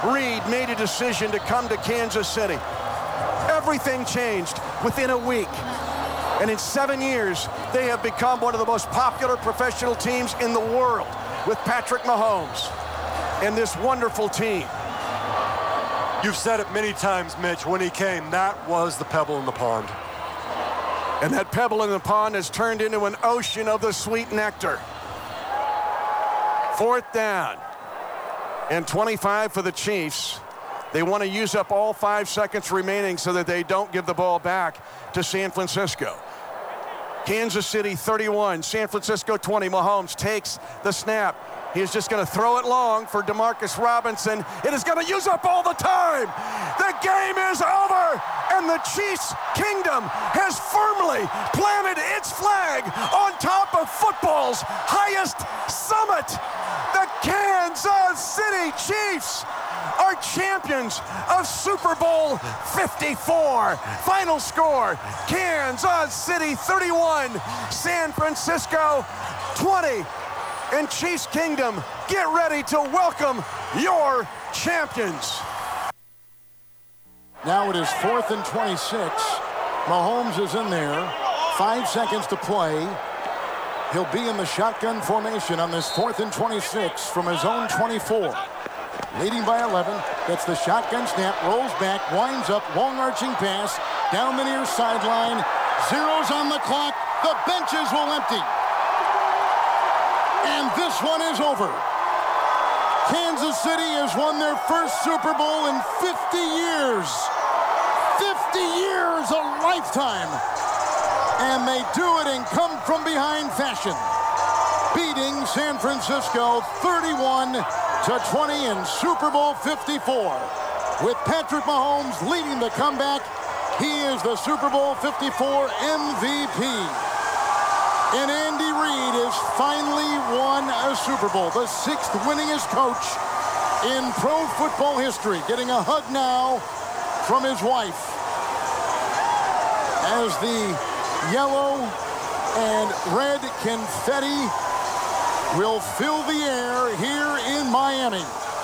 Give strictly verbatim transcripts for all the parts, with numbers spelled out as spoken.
Reid made a decision to come to Kansas City. Everything changed within a week. And in seven years, they have become one of the most popular professional teams in the world with Patrick Mahomes and this wonderful team. You've said it many times, Mitch. When he came, that was the pebble in the pond. And that pebble in the pond has turned into an ocean of the sweet nectar. Fourth down and twenty-five for the Chiefs. They want to use up all five seconds remaining so that they don't give the ball back to San Francisco. Kansas City thirty-one, San Francisco twenty. Mahomes takes the snap. He is just going to throw it long for Demarcus Robinson. It is going to use up all the time. The game is over, and the Chiefs Kingdom has firmly planted its flag on top of football's highest summit. The Kansas City Chiefs are champions of Super Bowl fifty-four. Final score, Kansas City thirty-one, San Francisco twenty. And Chiefs Kingdom, get ready to welcome your champions. Now it is fourth and twenty-six. Mahomes is in there. Five seconds to play. He'll be in the shotgun formation on this fourth and twenty-six from his own twenty-four. Leading by eleven, gets the shotgun snap, rolls back, winds up, long arching pass, down the near sideline, zeros on the clock, the benches will empty. And this one is over. Kansas City has won their first Super Bowl in fifty years. fifty years, a lifetime. And they do it in come-from-behind fashion, beating San Francisco thirty-one to twenty in Super Bowl fifty-four. With Patrick Mahomes leading the comeback, he is the Super Bowl fifty-four M V P. And Andy Reid has finally won a Super Bowl, the sixth winningest coach in pro football history, getting a hug now from his wife as the yellow and red confetti will fill the air here in Miami.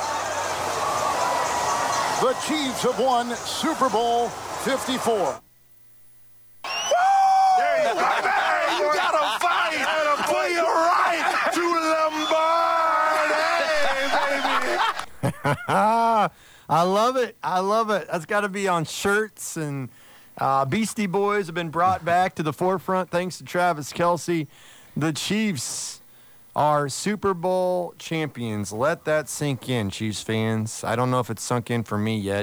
The Chiefs have won Super Bowl fifty-four. There you go. You gotta fight for your right to Lombardi, baby. I love it. I love it. That's got to be on shirts. And uh, Beastie Boys have been brought back to the forefront thanks to Travis Kelce. The Chiefs are Super Bowl champions. Let that sink in, Chiefs fans. I don't know if it's sunk in for me yet.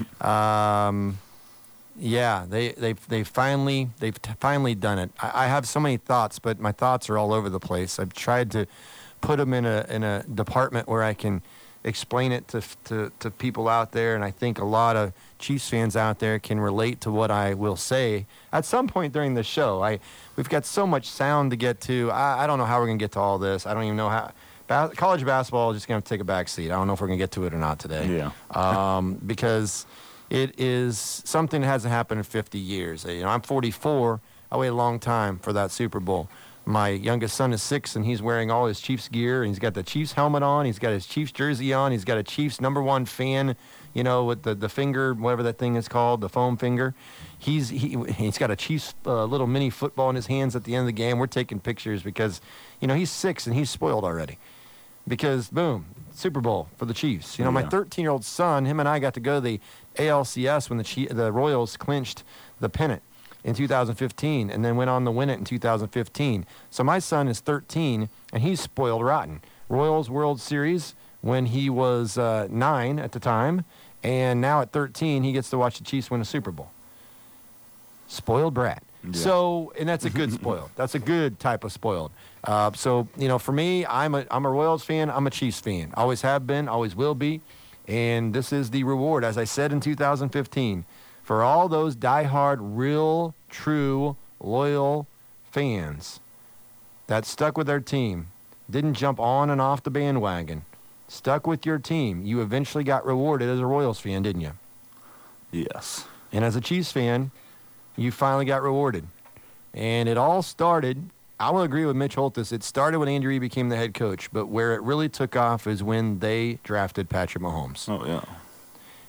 um, yeah, they they they finally they've t- finally done it. I, I have so many thoughts, but my thoughts are all over the place. I've tried to put them in a in a department where I can explain it to, to to people out there, and I think a lot of Chiefs fans out there can relate to what I will say at some point during the show. I we've got so much sound to get to. I, I don't know how we're gonna get to all this. I don't even know how. Ba- college basketball is just gonna take a back seat. I don't know if we're gonna get to it or not today. Yeah. um, because it is something that hasn't happened in fifty years. You know, I'm forty-four. I waited a long time for that Super Bowl. My youngest son is six, and he's wearing all his Chiefs gear, and he's got the Chiefs helmet on. He's got his Chiefs jersey on. He's got a Chiefs number one fan, you know, with the, the finger, whatever that thing is called, the foam finger. He's he, he's got a Chiefs uh, little mini football in his hands at the end of the game. We're taking pictures because, you know, he's six, and he's spoiled already. Because, boom, Super Bowl for the Chiefs. You know, yeah. My thirteen-year-old son, him and I got to go to the A L C S when the Chief, the Royals clinched the pennant in two thousand fifteen, and then went on to win it in two thousand fifteen. So my son is thirteen, and he's spoiled rotten. Royals World Series when he was uh, nine at the time, and now at thirteen, he gets to watch the Chiefs win a Super Bowl. Spoiled brat. Yeah. So, and that's a good spoiled. That's a good type of spoiled. Uh, so, you know, for me, I'm a I'm a Royals fan. I'm a Chiefs fan. Always have been, always will be. And this is the reward, as I said in two thousand fifteen, for all those diehard, real, true, loyal fans that stuck with their team, didn't jump on and off the bandwagon, stuck with your team. You eventually got rewarded as a Royals fan, didn't you? Yes. And as a Chiefs fan, you finally got rewarded. And it all started, I will agree with Mitch Holthus, it started when Andy Reid became the head coach, but where it really took off is when they drafted Patrick Mahomes. Oh, yeah.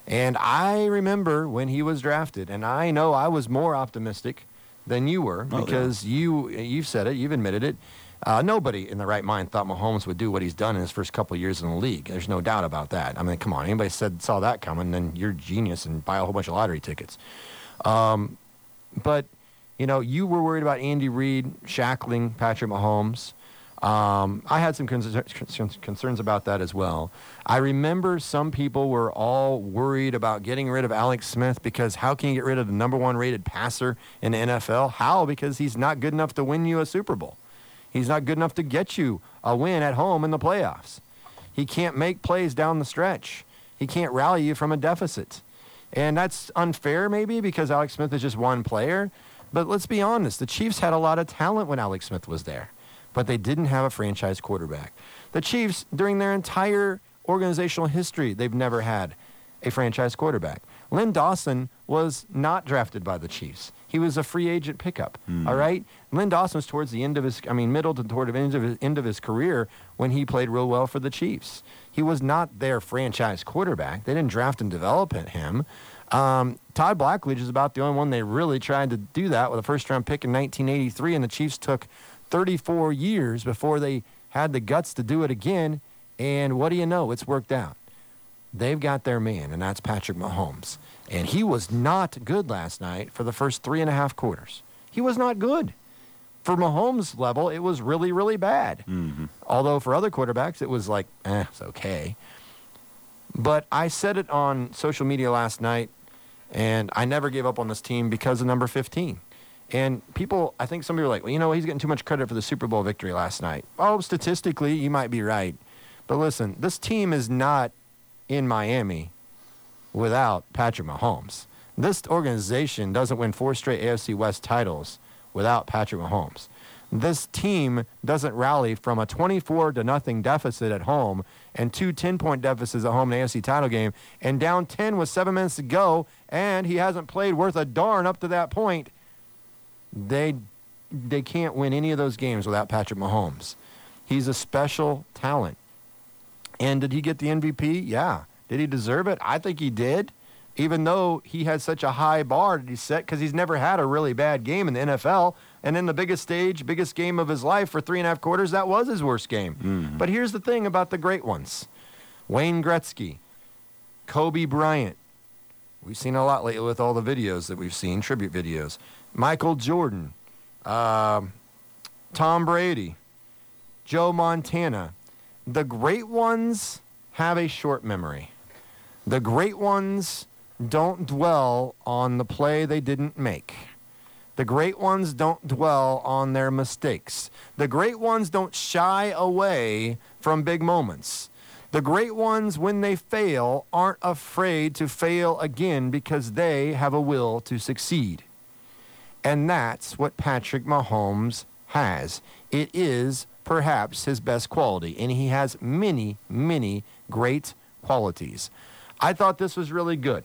And I remember when he was drafted, and I know I was more optimistic than you were Oh, because yeah. you, you've said it, you've admitted it. Uh, nobody in the right mind thought Mahomes would do what he's done in his first couple of years in the league. There's no doubt about that. I mean, come on, anybody said saw that coming, then you're a genius and buy a whole bunch of lottery tickets. Um, but, you know, you were worried about Andy Reid shackling Patrick Mahomes. Um, I had some concerns, concerns about that as well. I remember some people were all worried about getting rid of Alex Smith because how can you get rid of the number one rated passer in the N F L? How? Because he's not good enough to win you a Super Bowl. He's not good enough to get you a win at home in the playoffs. He can't make plays down the stretch. He can't rally you from a deficit. And that's unfair maybe because Alex Smith is just one player. But let's be honest, the Chiefs had a lot of talent when Alex Smith was there, but they didn't have a franchise quarterback. The Chiefs, during their entire organizational history, they've never had a franchise quarterback. Lynn Dawson was not drafted by the Chiefs. He was a free agent pickup, mm. all right? Lynn Dawson was towards the end of his, I mean, middle to toward the end of his, end of his career when he played real well for the Chiefs. He was not their franchise quarterback. They didn't draft and develop him. Um, Todd Blackledge is about the only one they really tried to do that with a first-round pick in nineteen eighty-three, and the Chiefs took thirty-four years before they had the guts to do it again, and what do you know? It's worked out. They've got their man, and that's Patrick Mahomes. And he was not good last night for the first three and a half quarters. He was not good. For Mahomes' level, it was really, really bad. Mm-hmm. Although for other quarterbacks, it was like, eh, it's okay. But I said it on social media last night, and I never gave up on this team because of number fifteen. And people, I think some people are like, well, you know, he's getting too much credit for the Super Bowl victory last night. Oh, statistically, you might be right. But listen, this team is not in Miami without Patrick Mahomes. This organization doesn't win four straight A F C West titles without Patrick Mahomes. This team doesn't rally from a twenty-four to nothing deficit at home and two ten-point deficits at home in the A F C title game and down ten with seven minutes to go, and he hasn't played worth a darn up to that point. They they can't win any of those games without Patrick Mahomes. He's a special talent. And did he get the M V P? Yeah. Did he deserve it? I think he did, even though he had such a high bar that he set because he's never had a really bad game in the N F L. And in the biggest stage, biggest game of his life for three and a half quarters, that was his worst game. Mm-hmm. But here's the thing about the great ones. Wayne Gretzky, Kobe Bryant. We've seen a lot lately with all the videos that we've seen, tribute videos. Michael Jordan, uh, Tom Brady, Joe Montana. The great ones have a short memory. The great ones don't dwell on the play they didn't make. The great ones don't dwell on their mistakes. The great ones don't shy away from big moments. The great ones, when they fail, aren't afraid to fail again because they have a will to succeed. And that's what Patrick Mahomes has. It is perhaps his best quality, and he has many, many great qualities. I thought this was really good.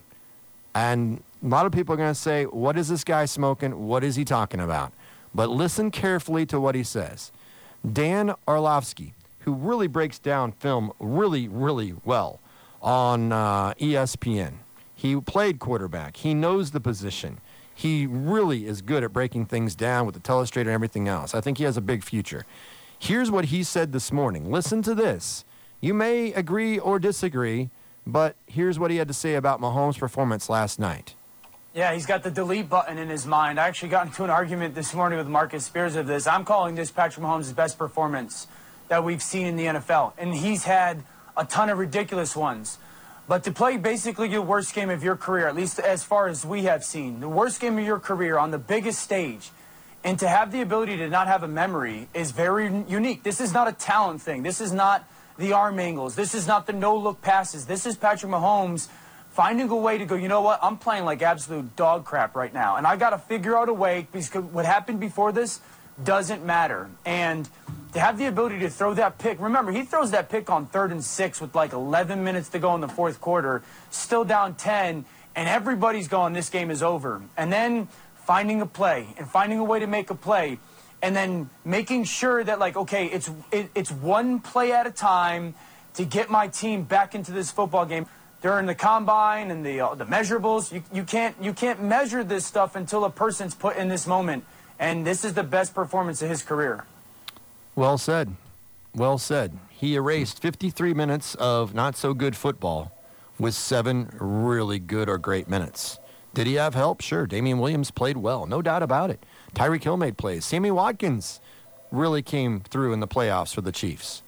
And a lot of people are going to say, what is this guy smoking? What is he talking about? But listen carefully to what he says. Dan Orlovsky, who really breaks down film really, really well on uh, E S P N. He played quarterback. He knows the position. He really is good at breaking things down with the telestrator and everything else. I think he has a big future. Here's what he said this morning. Listen to this. You may agree or disagree, but here's what he had to say about Mahomes' performance last night. Yeah, he's got the delete button in his mind. I actually got into an argument this morning with Marcus Spears of this. I'm calling this Patrick Mahomes' best performance that we've seen in the N F L. And he's had a ton of ridiculous ones. But to play basically your worst game of your career, at least as far as we have seen, the worst game of your career on the biggest stage, and to have the ability to not have a memory is very unique. This is not a talent thing. This is not the arm angles. This is not the no-look passes. This is Patrick Mahomes finding a way to go, you know what, I'm playing like absolute dog crap right now. And I got to figure out a way, because what happened before this doesn't matter. And to have the ability to throw that pick, remember, he throws that pick on third and six with like eleven minutes to go in the fourth quarter, still down ten, and everybody's going, this game is over. And then finding a play and finding a way to make a play, and then making sure that, like, okay, it's it, it's one play at a time to get my team back into this football game. during the combine and the uh, the measurables. You, you can't you can't measure this stuff until a person's put in this moment. And this is the best performance of his career. Well said. Well said. He erased fifty-three minutes of not-so-good football with seven really good or great minutes. Did he have help? Sure. Damian Williams played well. No doubt about it. Tyreek Hill made plays. Sammy Watkins really came through in the playoffs for the Chiefs.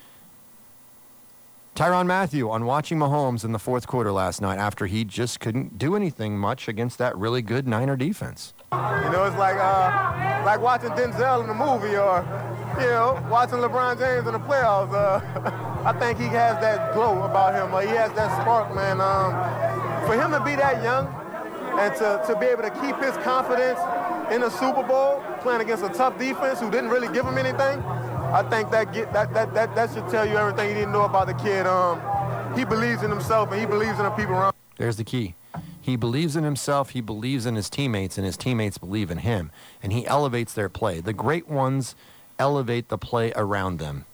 Tyrann Mathieu on watching Mahomes in the fourth quarter last night after he just couldn't do anything much against that really good Niner defense. You know, it's like uh, like watching Denzel in a movie or, you know, watching LeBron James in the playoffs. Uh, I think he has that glow about him. Uh, he has that spark, man. Um, for him to be that young and to, to be able to keep his confidence in a Super Bowl, playing against a tough defense who didn't really give him anything, I think that get, that, that that that should tell you everything you need to know about the kid. Um, he believes in himself and he believes in the people around. There's the key. He believes in himself, he believes in his teammates, and his teammates believe in him. And he elevates their play. The great ones elevate the play around them.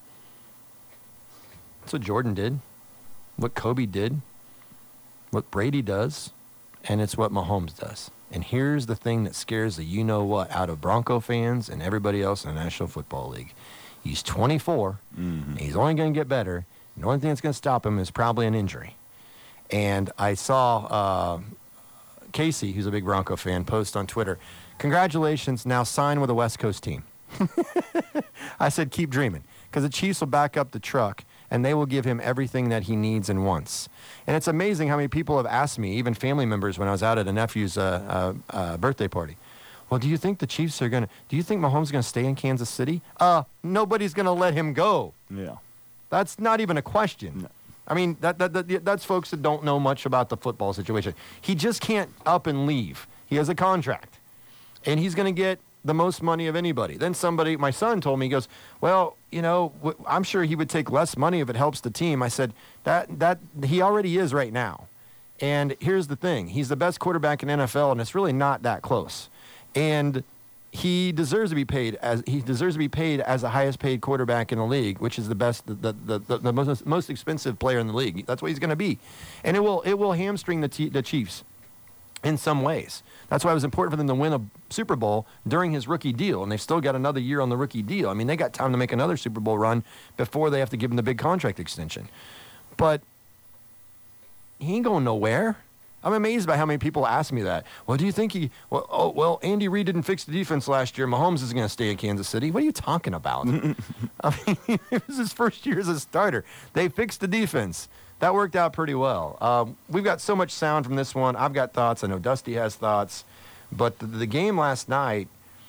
That's what Jordan did, what Kobe did, what Brady does, and it's what Mahomes does. And here's the thing that scares the you-know-what out of Bronco fans and everybody else in the National Football League. He's twenty-four, mm-hmm. and he's only going to get better. And the only thing that's going to stop him is probably an injury. And I saw uh, Casey, who's a big Bronco fan, post on Twitter, "Congratulations, now sign with a West Coast team." I said, keep dreaming, because the Chiefs will back up the truck, and they will give him everything that he needs and wants. And it's amazing how many people have asked me, even family members, when I was out at a nephew's uh, uh, uh, birthday party, well, do you think the Chiefs are going to, do you think Mahomes is going to stay in Kansas City? Uh, nobody's going to let him go. Yeah. That's not even a question. No. I mean, that, that, that that's folks that don't know much about the football situation. He just can't up and leave. He has a contract, and he's going to get the most money of anybody. Then somebody, my son told me, he goes, well, you know, w- I'm sure he would take less money if it helps the team. I said, that that he already is right now. And here's the thing. He's the best quarterback in N F L, and it's really not that close. And he deserves to be paid as he deserves to be paid as the highest paid quarterback in the league, which is the best, the the, the, the most most expensive player in the league. That's what he's going to be, and it will it will hamstring the t- the Chiefs in some ways. That's why it was important for them to win a Super Bowl during his rookie deal, and they've still got another year on the rookie deal. I mean, they got time to make another Super Bowl run before they have to give him the big contract extension. But he ain't going nowhere. I'm amazed by how many people ask me that. Well, do you think he, well, oh, well, Andy Reid didn't fix the defense last year. Mahomes is going to stay in Kansas City. What are you talking about? I mean, it was his first year as a starter. They fixed the defense. That worked out pretty well. Um, we've got so much sound from this one. I've got thoughts. I know Dusty has thoughts. But the, the game last night,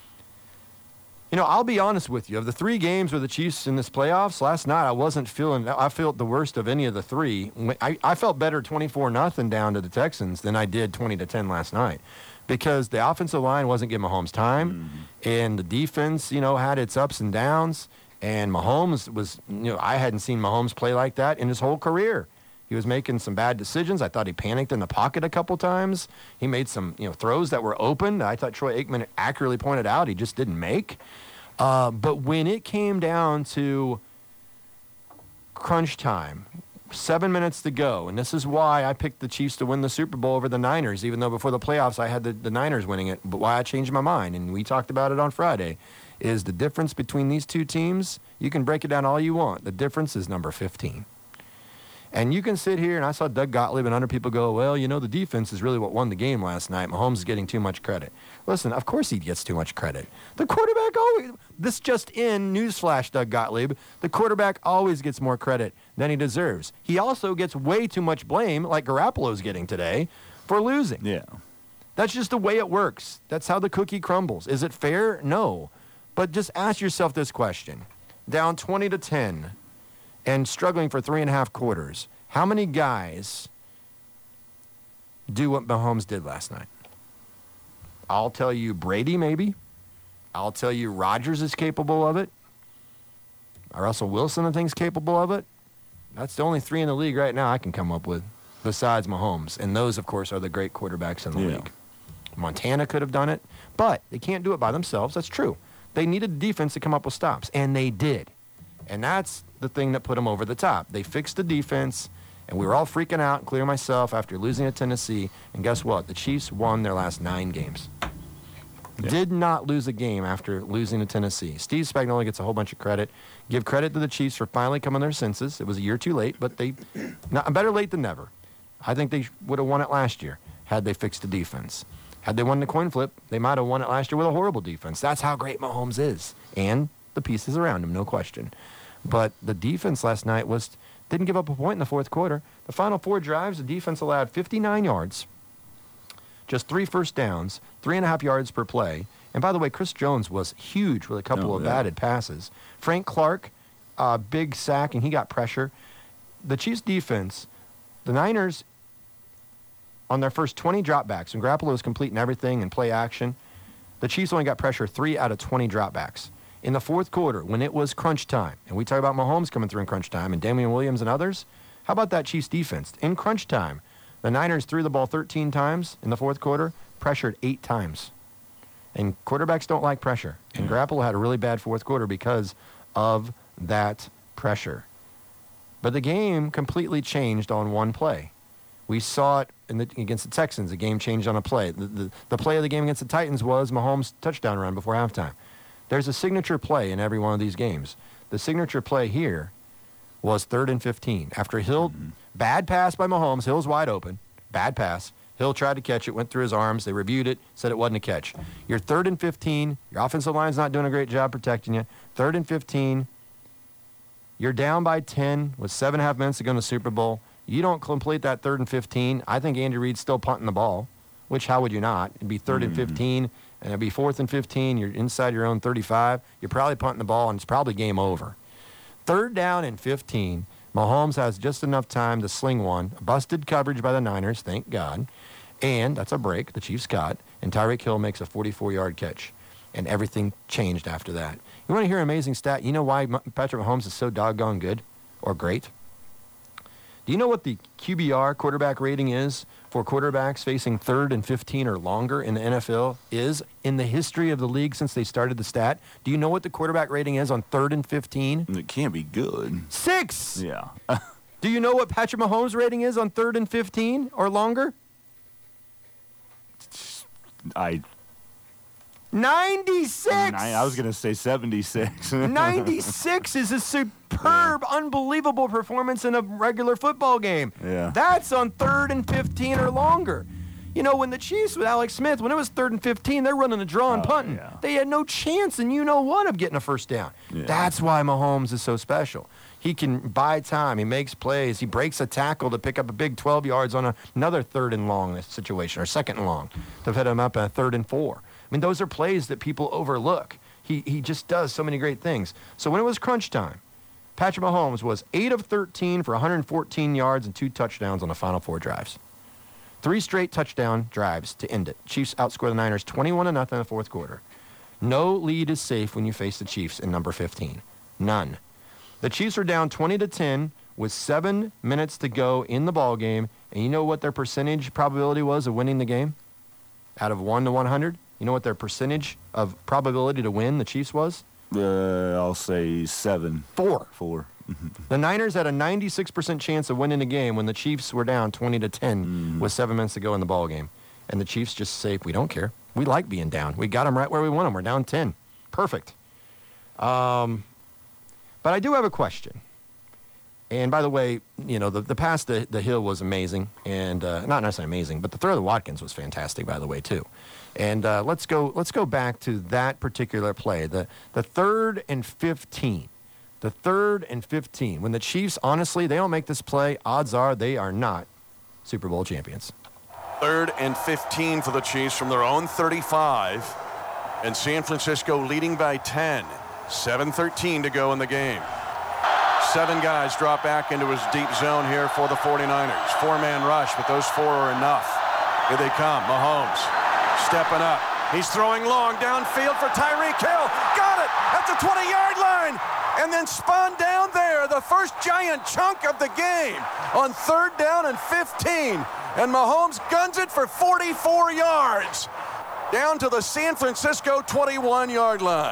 you know, I'll be honest with you. Of the three games with the Chiefs in this playoffs, last night I wasn't feeling, I felt the worst of any of the three. I, I felt better twenty-four nothing down to the Texans than I did twenty to ten last night, because the offensive line wasn't giving Mahomes time, mm-hmm. and the defense, you know, had its ups and downs, and Mahomes was, you know, I hadn't seen Mahomes play like that in his whole career. He was making some bad decisions. I thought he panicked in the pocket a couple times. He made some, you know, throws that were open that I thought Troy Aikman accurately pointed out he just didn't make. Uh, but when it came down to crunch time, seven minutes to go, and this is why I picked the Chiefs to win the Super Bowl over the Niners, even though before the playoffs I had the, the Niners winning it, but why I changed my mind, and we talked about it on Friday, is the difference between these two teams. You can break it down all you want. The difference is number fifteen. And you can sit here, and I saw Doug Gottlieb and other people go, well, you know, the defense is really what won the game last night. Mahomes is getting too much credit. Listen, of course he gets too much credit. The quarterback always, this just in, newsflash, Doug Gottlieb, the quarterback always gets more credit than he deserves. He also gets way too much blame, like Garoppolo's getting today, for losing. Yeah. That's just the way it works. That's how the cookie crumbles. Is it fair? No. But just ask yourself this question. Down twenty to ten. And struggling for three and a half quarters, how many guys do what Mahomes did last night? I'll tell you Brady, maybe. I'll tell you Rodgers is capable of it. Russell Wilson, I think, is capable of it. That's the only three in the league right now I can come up with, besides Mahomes. And those, of course, are the great quarterbacks in the yeah. league. Montana could have done it, but they can't do it by themselves. That's true. They needed a defense to come up with stops, and they did. And that's the thing that put them over the top. They fixed the defense, And we were all freaking out, including myself, after losing to Tennessee. And guess what? The Chiefs won their last nine games. Yeah. Did not lose a game after losing to Tennessee. Steve Spagnuolo gets a whole bunch of credit. Give credit to the Chiefs for finally coming to their senses. It was a year too late, but they, not, better late than never. I think they would have won it last year had they fixed the defense. Had they won the coin flip, they might have won it last year with a horrible defense. That's how great Mahomes is. And the pieces around him, no question. But the defense last night was didn't give up a point in the fourth quarter. The final four drives, the defense allowed fifty-nine yards, just three first downs, three and a half yards per play. And by the way, Chris Jones was huge with a couple oh, of yeah. batted passes. Frank Clark, uh, big sack, and he got pressure. The Chiefs' defense, the Niners, on their first twenty dropbacks, and Garoppolo was completing everything and play action, the Chiefs only got pressure three out of twenty dropbacks. In the fourth quarter, when it was crunch time, and we talk about Mahomes coming through in crunch time and Damian Williams and others, how about that Chiefs defense? In crunch time, the Niners threw the ball thirteen times in the fourth quarter, pressured eight times. And quarterbacks don't like pressure. And yeah. Garoppolo had a really bad fourth quarter because of that pressure. But the game completely changed on one play. We saw it in the, against the Texans. The game changed on a play. The, the, the play of the game against the Titans was Mahomes' touchdown run before halftime. There's a signature play in every one of these games. The signature play here was third and fifteen. After Hill, mm-hmm. bad pass by Mahomes, Hill's wide open, bad pass. Hill tried to catch it, went through his arms. They reviewed it, said it wasn't a catch. You're third and fifteen. Your offensive line's not doing a great job protecting you. Third and fifteen. You're down by ten with seven and a half minutes to go in the Super Bowl. You don't complete that third and fifteen. I think Andy Reid's still punting the ball, which how would you not? It'd be third mm-hmm. and fifteen, and it'd be fourth and fifteen. You're inside your own thirty-five. You're probably punting the ball, and it's probably game over. Third down and fifteen. Mahomes has just enough time to sling one. Busted coverage by the Niners, thank God. And that's a break the Chiefs got. And Tyreek Hill makes a forty-four-yard catch. And everything changed after that. You want to hear an amazing stat? You know why Patrick Mahomes is so doggone good or great? Do you know what the Q B R quarterback rating is for quarterbacks facing third and fifteen or longer in the N F L is in the history of the league since they started the stat? Do you know what the quarterback rating is on third and fifteen? It can't be good. Six! Yeah. Do you know what Patrick Mahomes' rating is on third and fifteen or longer? I... ninety-six! I, I was going to say seventy-six. ninety-six is a superb, yeah. unbelievable performance in a regular football game. Yeah. That's on third and fifteen or longer. You know, when the Chiefs with Alex Smith, when it was third and fifteen, they're running a draw and oh, punting. Yeah. They had no chance, and you know what, of getting a first down. Yeah. That's why Mahomes is so special. He can buy time. He makes plays. He breaks a tackle to pick up a big twelve yards on a, another third and long situation, or second and long, to hit him up at a third and four. I mean, those are plays that people overlook. He he just does so many great things. So when it was crunch time, Patrick Mahomes was eight of thirteen for one hundred fourteen yards and two touchdowns on the final four drives. Three straight touchdown drives to end it. Chiefs outscore the Niners twenty-one to nothing in the fourth quarter. No lead is safe when you face the Chiefs in number fifteen. None. The Chiefs are down twenty to ten with seven minutes to go in the ball game, and you know what their percentage probability was of winning the game? Out of one to one hundred? You know what their percentage of probability to win the Chiefs was? Uh, I'll say seven. Four. Four. The Niners had a ninety-six percent chance of winning the game when the Chiefs were down twenty to ten mm. with seven minutes to go in the ball game. And the Chiefs just say, we don't care. We like being down. We got them right where we want them. We're down ten. Perfect. Um, but I do have a question. And by the way, you know, the, the pass to the Hill was amazing. And uh, not necessarily amazing, but the throw to Watkins was fantastic, by the way, too. And uh, let's go let's go back to that particular play, the, the third and fifteen. The third and fifteen. When the Chiefs, honestly, they don't make this play, odds are they are not Super Bowl champions. Third and fifteen for the Chiefs from their own thirty-five. And San Francisco leading by ten. seven thirteen to go in the game. Seven guys drop back into his deep zone here for the forty-niners. Four-man rush, but those four are enough. Here they come. Mahomes stepping up. He's throwing long downfield for Tyreek Hill. Got it at the twenty-yard line. And then spun down there, the first giant chunk of the game on third down and fifteen. And Mahomes guns it for forty-four yards down to the San Francisco twenty-one-yard line.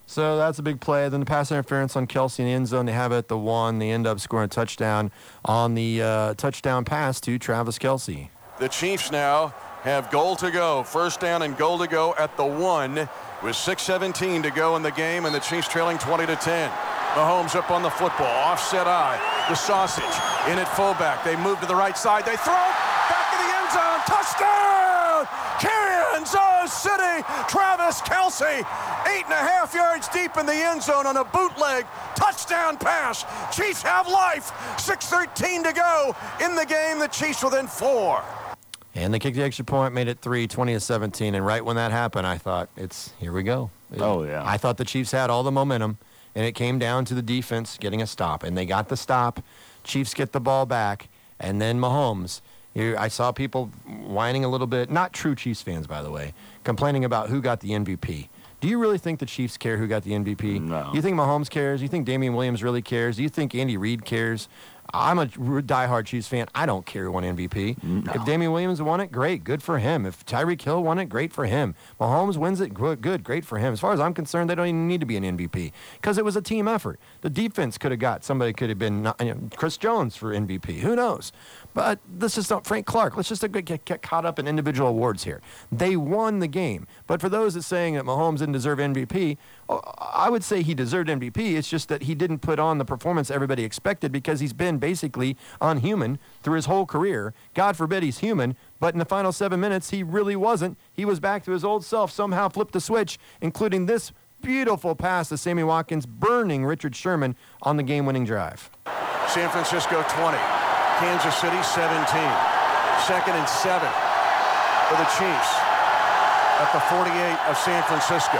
So that's a big play. Then the pass interference on Kelce in the end zone. They have it at the one. They end up scoring a touchdown on the uh, touchdown pass to Travis Kelce. The Chiefs now have goal to go. First down and goal to go at the one with six seventeen to go in the game, and the Chiefs trailing twenty to ten. Mahomes up on the football. Offset eye. The sausage in at fullback. They move to the right side. They throw back to the end zone. Touchdown! Kansas City! Travis Kelce, eight and a half yards deep in the end zone on a bootleg touchdown pass. Chiefs have life. six thirteen to go in the game. The Chiefs within four. And they kicked the extra point, made it three, twenty to seventeen. And right when that happened, I thought, it's here we go. Oh, yeah. I thought the Chiefs had all the momentum, and it came down to the defense getting a stop. And they got the stop. Chiefs get the ball back. And then Mahomes. Here, I saw people whining a little bit, not true Chiefs fans, by the way, complaining about who got the M V P. Do you really think the Chiefs care who got the M V P? No. You think Mahomes cares? You think Damian Williams really cares? Do you think Andy Reid cares? I'm a diehard Chiefs fan. I don't care who won M V P. No. If Damian Williams won it, great, good for him. If Tyreek Hill won it, great for him. Mahomes wins it, good, good, great for him. As far as I'm concerned, they don't even need to be an M V P because it was a team effort. The defense could have got somebody, could have been you know, Chris Jones for M V P. Who knows? But this is not Frank Clark. Let's just get, get caught up in individual awards here. They won the game. But for those that saying that Mahomes didn't deserve M V P, I would say he deserved M V P. It's just that he didn't put on the performance everybody expected because he's been basically unhuman through his whole career. God forbid he's human, but in the final seven minutes, he really wasn't. He was back to his old self, somehow flipped the switch, including this beautiful pass to Sammy Watkins, burning Richard Sherman on the game-winning drive. San Francisco twenty. Kansas City seventeen. Second and seven for the Chiefs at the forty-eight of San Francisco.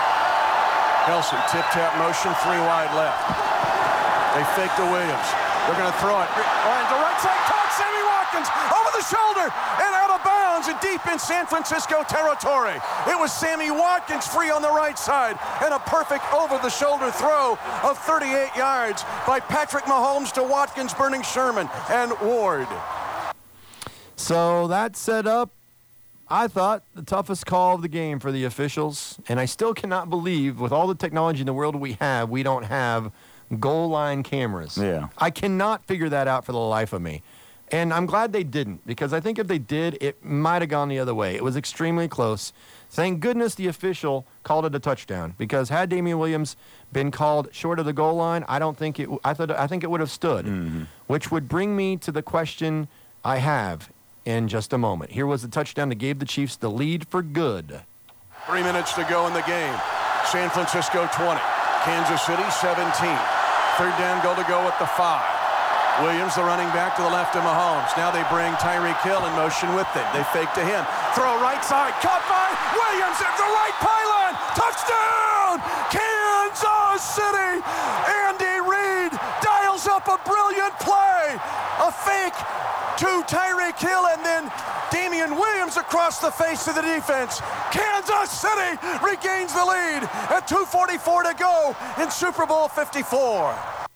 Kelce, tip-tap motion, three wide left. They fake to Williams. They're going to throw it. Ryan to right side, caught Sammy Watkins over the shoulder and out of bounds and deep in San Francisco territory. It was Sammy Watkins free on the right side and a perfect over-the-shoulder throw of thirty-eight yards by Patrick Mahomes to Watkins, burning Sherman and Ward. So that set up, I thought, the toughest call of the game for the officials. And I still cannot believe, with all the technology in the world we have, we don't have goal line cameras. Yeah. I cannot figure that out for the life of me. And I'm glad they didn't, because I think if they did, it might have gone the other way. It was extremely close. Thank goodness the official called it a touchdown, because had Damian Williams been called short of the goal line, I don't think it. I thought I think it would have stood, Mm-hmm. which would bring me to the question I have in just a moment. Here was the touchdown that gave the Chiefs the lead for good. Three minutes to go in the game. San Francisco twenty. Kansas City seventeen. Third down, goal to go at the five. Williams, the running back to the left of Mahomes. Now they bring Tyreek Hill in motion with them. They fake to him. Throw right side. Caught by Williams at the right pylon. Touchdown! Kansas City! Andy Reid dials up a brilliant play. A fake to Tyreek Hill and then Damian Williams across the face of the defense. Kansas City regains the lead at two forty-four to go in Super Bowl fifty-four.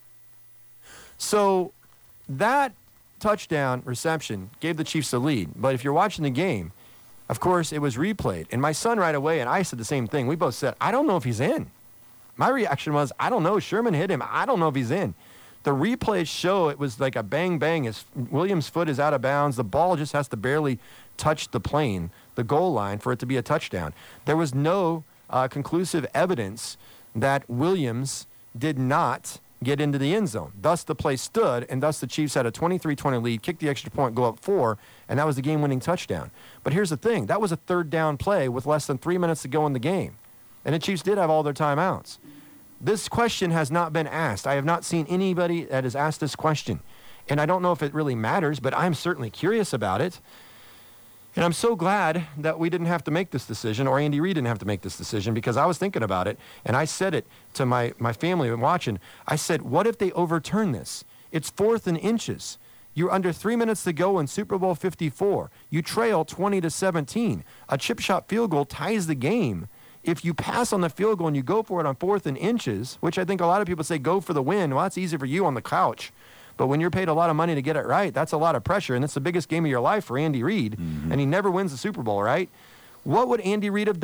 So that touchdown reception gave the Chiefs the lead. But if you're watching the game, of course, it was replayed. And my son right away, and I said the same thing. We both said, I don't know if he's in. My reaction was, I don't know. Sherman hit him. I don't know if he's in. The replays show it was like a bang, bang. His Williams' foot is out of bounds. The ball just has to barely touch the plane, the goal line, for it to be a touchdown. There was no uh, conclusive evidence that Williams did not get into the end zone. Thus, the play stood, and thus the Chiefs had a twenty-three twenty lead, kicked the extra point, go up four, and that was the game-winning touchdown. But here's the thing. That was a third down play with less than three minutes to go in the game. And the Chiefs did have all their timeouts. This question has not been asked. I have not seen anybody that has asked this question. And I don't know if it really matters, but I'm certainly curious about it. And I'm so glad that we didn't have to make this decision, or Andy Reid didn't have to make this decision, because I was thinking about it, and I said it to my, my family watching. I said, what if they overturn this? It's fourth and inches. You're under three minutes to go in Super Bowl fifty-four. You trail twenty to seventeen. A chip shot field goal ties the game. If you pass on the field goal and you go for it on fourth and inches, which I think a lot of people say go for the win, well, that's easy for you on the couch. But when you're paid a lot of money to get it right, that's a lot of pressure, and it's the biggest game of your life for Andy Reid, mm-hmm. and he never wins the Super Bowl, right? What would Andy Reid have done?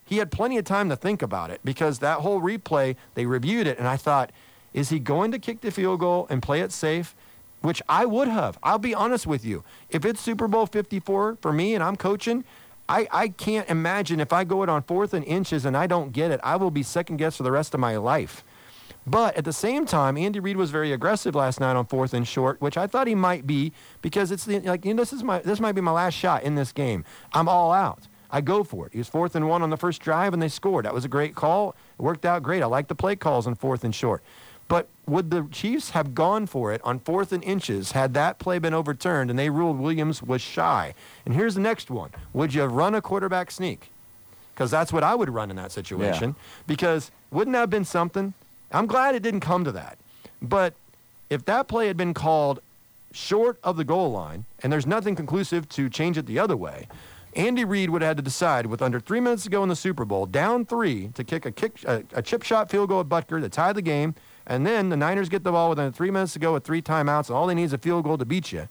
he had plenty of time to think about it because that whole replay, they reviewed it, and I thought, is he going to kick the field goal and play it safe? Which I would have. I'll be honest with you. If it's Super Bowl fifty-four for me and I'm coaching, I, I can't imagine if I go it on fourth and inches and I don't get it, I will be second-guessed for the rest of my life. But at the same time, Andy Reid was very aggressive last night on fourth and short, which I thought he might be because it's the, like, you know, this is my this might be my last shot in this game. I'm all out. I go for it. He was fourth and one on the first drive, and they scored. That was a great call. It worked out great. I like the play calls on fourth and short. But would the Chiefs have gone for it on fourth and inches had that play been overturned and they ruled Williams was shy? And here's the next one. Would you run a quarterback sneak? Because that's what I would run in that situation. Yeah. Because wouldn't that have been something? I'm glad it didn't come to that. But if that play had been called short of the goal line and there's nothing conclusive to change it the other way, Andy Reid would have had to decide with under three minutes to go in the Super Bowl, down three, to kick a, kick, a, a chip shot field goal at Butker to tie the game. And then the Niners get the ball with under three minutes to go with three timeouts, and all they need is a field goal to beat you.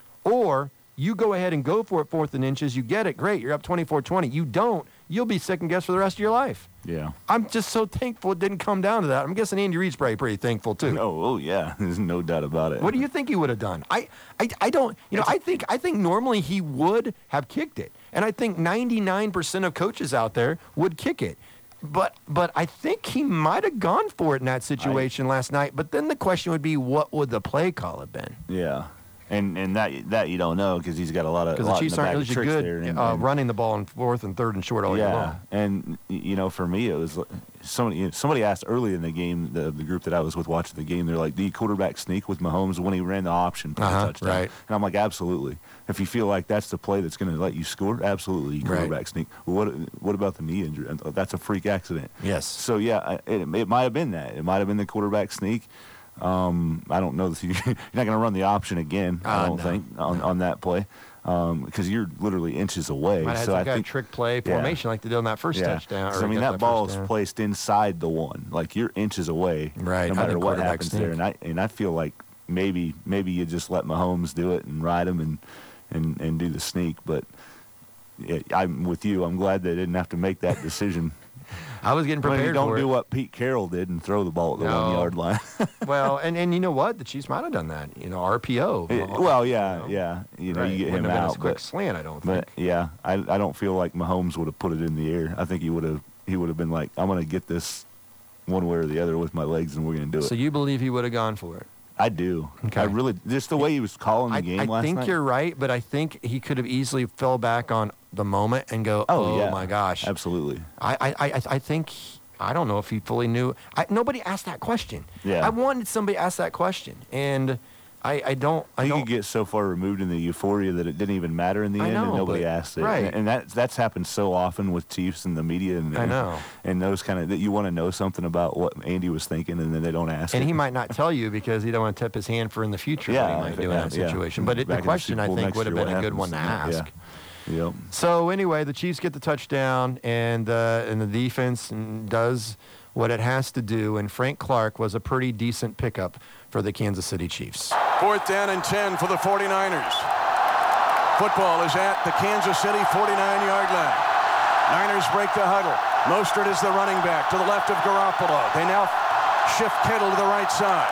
Or you go ahead and go for it fourth and inches. You get it, great. You're up twenty-four twenty. You don't, you'll be second-guessed for the rest of your life. Yeah. I'm just so thankful it didn't come down to that. I'm guessing Andy Reid's probably pretty thankful, too. Oh, oh yeah. There's no doubt about it. What do you think he would have done? I, I, I don't, you know, I think, I think normally he would have kicked it. And I think ninety-nine percent of coaches out there would kick it. But but I think he might have gone for it in that situation I, last night. But then the question would be, what would the play call have been? Yeah, and and that that you don't know because he's got a lot of because the Chiefs aren't really good there and, uh, and, running the ball on fourth and third and short all yeah, year long. And you know, for me, it was somebody somebody asked early in the game, the the group that I was with watching the game, they're like, "The quarterback sneak with Mahomes when he ran the option for uh-huh, the touchdown." Right. And I'm like, absolutely. If you feel like that's the play that's going to let you score, absolutely, quarterback right. sneak. Well, what what about the knee injury? That's a freak accident. Yes. So yeah, it, it might have been that. It might have been the quarterback sneak. Um, I don't know that you, you're not going to run the option again. I uh, don't no. think on, on that play because um, you're literally inches away. Might have so had I some think trick play formation yeah. like they did on that first yeah. touchdown. So, I mean, that, that ball is placed inside the one. Like you're inches away. Right. No How matter did what quarterback happens sneak? there, and I and I feel like maybe maybe you just let Mahomes do it and ride him and and, and do the sneak. But yeah, I'm with you. I'm glad they didn't have to make that decision. I was getting prepared well, you don't for do it. what Pete Carroll did and throw the ball at the No. one-yard line. Well, and, and you know what? The Chiefs might have done that. You know, R P O. It- well, yeah, you know. yeah. You know, Right. you get Wouldn't him have been out. a quick But, slant, I don't but think. yeah, I I don't feel like Mahomes would have put it in the air. I think he would have he would have been like, I'm going to get this one way or the other with my legs, and we're going to do it. So you believe he would have gone for it? I do. Okay. I really just the way he was calling the I, game I last think night. you're right, but I think he could have easily fell back on the moment and go, Oh, "Oh, yeah. my gosh!" Absolutely. I, I, I, I think I don't know if he fully knew. I, nobody asked that question. Yeah. I wanted somebody to ask that question, and I, I don't. I You don't. could get so far removed in the euphoria that it didn't even matter in the I end, know, and nobody but- asked it. right. And, and that that's happened so often with Chiefs and the media, and I know. and those kind of that you want to know something about what Andy was thinking, and then they don't ask. And it. he might not tell you because he don't want to tip his hand for in the future Yeah, what he might if do it in that hap- yeah. situation. But it, Back the in the question, Super I Bowl think, next would have year, been a what good one to happens? ask. Yeah. Yep. So anyway, the Chiefs get the touchdown, and uh, and the defense does what it has to do. And Frank Clark was a pretty decent pickup for the Kansas City Chiefs. Fourth down and ten for the forty-niners. Football is at the Kansas City forty-nine-yard line. Niners break the huddle. Mostert is the running back to the left of Garoppolo. They now shift Kittle to the right side.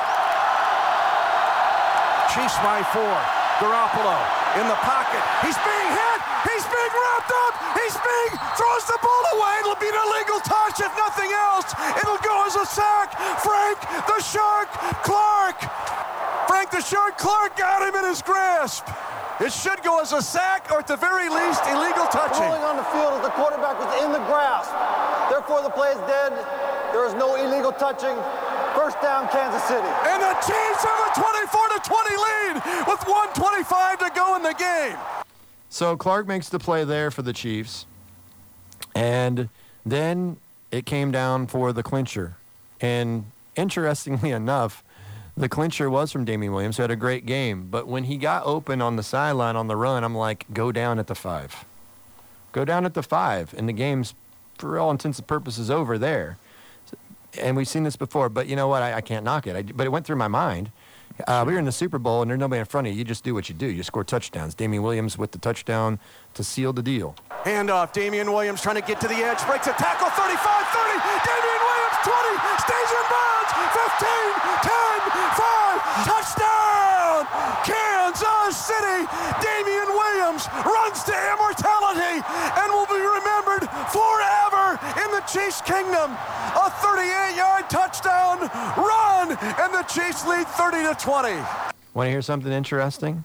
Chiefs by four. Garoppolo in the pocket. He's being hit. He's being wrapped up. He's being throws the ball away. It'll be an illegal touch. If nothing else, it'll go as a sack. Frank the Shark Clark. Frank the Shark Clark got him in his grasp. It should go as a sack or at the very least illegal touching. Ruling on the field as the quarterback was in the grasp. Therefore, the play is dead. There is no illegal touching. First down, Kansas City. And the Chiefs have a twenty-four to twenty lead with one twenty-five to go in the game. So Clark makes the play there for the Chiefs. And then it came down for the clincher. And interestingly enough, the clincher was from Damian Williams, who had a great game. But when he got open on the sideline on the run, I'm like, go down at the five. Go down at the five. And the game's, for all intents and purposes, over there. And we've seen this before, but you know what? I, I can't knock it. I, but it went through my mind. Uh, we were in the Super Bowl, and there's nobody in front of you. You just do what you do. You score touchdowns. Damian Williams with the touchdown to seal the deal. Handoff, Damian Williams trying to get to the edge, breaks a tackle, thirty-five, thirty, Damian Williams, twenty, stays in bounds, fifteen, ten, five, touchdown, Kansas City. Damian Williams runs to immortality and will be remembered forever in the Chiefs' kingdom. A thirty-eight-yard touchdown run, and the Chiefs lead thirty to twenty. Want to hear something interesting?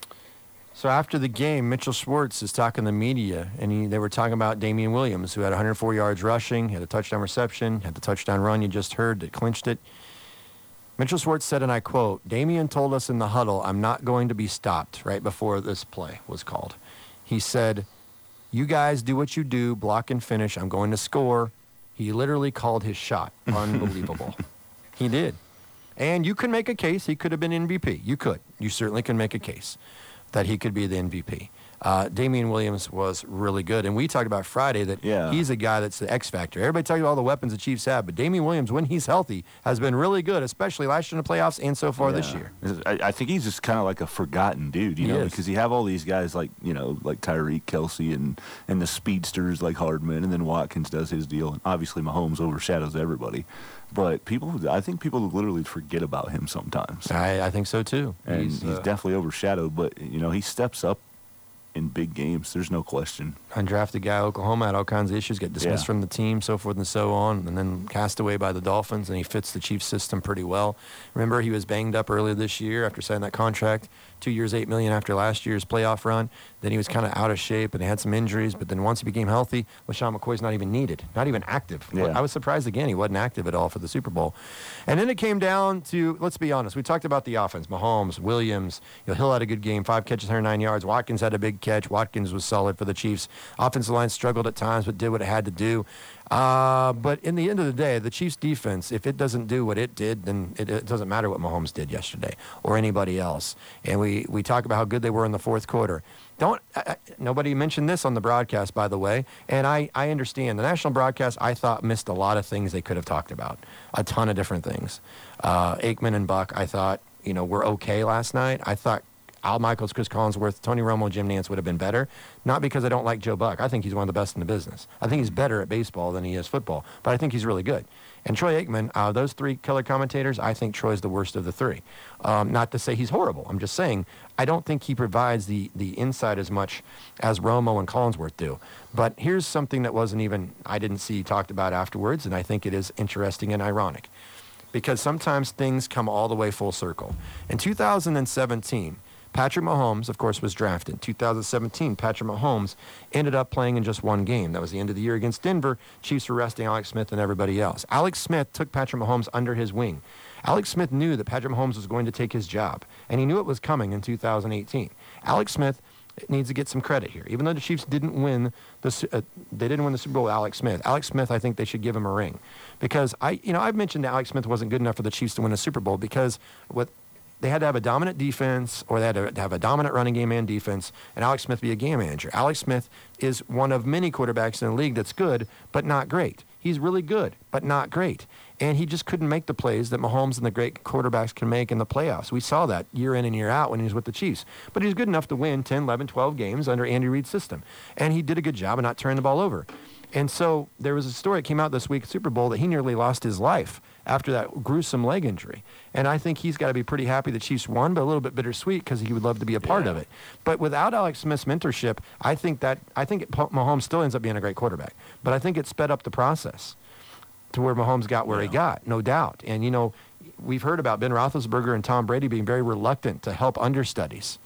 So after the game, Mitchell Schwartz is talking to the media, and he, they were talking about Damian Williams, who had one hundred four yards rushing, had a touchdown reception, had the touchdown run you just heard that clinched it. Mitchell Schwartz said, and I quote, "Damian told us in the huddle, I'm not going to be stopped," right before this play was called. He said, "You guys do what you do, block and finish. I'm going to score." He literally called his shot. Unbelievable. He did. And you can make a case he could have been M V P. You could. You certainly can make a case that he could be the M V P. Uh, Damian Williams was really good. And we talked about Friday that yeah. he's a guy that's the X factor. Everybody talks about all the weapons the Chiefs have, but Damian Williams, when he's healthy, has been really good, especially last year in the playoffs and so far yeah. this year. I, I think he's just kind of like a forgotten dude, you he know, is. because you have all these guys like, you know, like Tyreek, Kelsey, and, and the speedsters like Hardman, and then Watkins does his deal. And obviously Mahomes overshadows everybody. But people, I think people literally forget about him sometimes. I, I think so, too. And he's, he's uh, definitely overshadowed, but, you know, he steps up in big games. There's no question. Undrafted guy, Oklahoma, had all kinds of issues, get dismissed Yeah. from the team, so forth and so on, and then cast away by the Dolphins, and he fits the Chiefs system pretty well. Remember, he was banged up earlier this year after signing that contract, two years, eight million dollars after last year's playoff run. Then he was kind of out of shape, and he had some injuries, but then once he became healthy, LaShawn McCoy's not even needed, not even active. Yeah. I was surprised again he wasn't active at all for the Super Bowl. And then it came down to, let's be honest, we talked about the offense, Mahomes, Williams, you know, Hill had a good game, five catches, one hundred nine yards. Watkins had a big catch. Watkins was solid for the Chiefs. Offensive line struggled at times, but did what it had to do. Uh, but in the end of the day, the Chiefs' defense, if it doesn't do what it did, then it, it doesn't matter what Mahomes did yesterday or anybody else. And we, we talk about how good they were in the fourth quarter. Don't uh, nobody mentioned this on the broadcast, by the way, and I, I understand. The national broadcast, I thought, missed a lot of things they could have talked about, a ton of different things. Uh, Aikman and Buck, I thought, you know, were okay last night. I thought Al Michaels, Chris Collinsworth, Tony Romo, Jim Nantz would have been better. Not because I don't like Joe Buck. I think he's one of the best in the business. I think he's better at baseball than he is football, but I think he's really good. And Troy Aikman, uh, those three killer commentators, I think Troy's the worst of the three. Um, not to say he's horrible. I'm just saying I don't think he provides the, the insight as much as Romo and Collinsworth do. But here's something that wasn't even, I didn't see talked about afterwards, and I think it is interesting and ironic. Because sometimes things come all the way full circle. In two thousand seventeen, Patrick Mahomes, of course, was drafted. In two thousand seventeen, Patrick Mahomes ended up playing in just one game. That was the end of the year against Denver. Chiefs were resting Alex Smith and everybody else. Alex Smith took Patrick Mahomes under his wing. Alex Smith knew that Patrick Mahomes was going to take his job, and he knew it was coming in two thousand eighteen. Alex Smith needs to get some credit here. Even though the Chiefs didn't win the, uh, they didn't win the Super Bowl with Alex Smith. Alex Smith, I think they should give him a ring, because I, you know, I've mentioned that Alex Smith wasn't good enough for the Chiefs to win a Super Bowl because what. They had to have a dominant defense, or they had to have a dominant running game and defense, and Alex Smith be a game manager. Alex Smith is one of many quarterbacks in the league that's good, but not great. He's really good, but not great. And he just couldn't make the plays that Mahomes and the great quarterbacks can make in the playoffs. We saw that year in and year out when he was with the Chiefs. But he was good enough to win ten, eleven, twelve games under Andy Reid's system. And he did a good job of not turning the ball over. And so there was a story that came out this week at Super Bowl that he nearly lost his life after that gruesome leg injury. And I think he's got to be pretty happy the Chiefs won, but a little bit bittersweet because he would love to be a part yeah. of it. But without Alex Smith's mentorship, I think that I think it, Mahomes still ends up being a great quarterback. But I think it sped up the process to where Mahomes got where yeah. he got, no doubt. And, you know, we've heard about Ben Roethlisberger and Tom Brady being very reluctant to help understudies.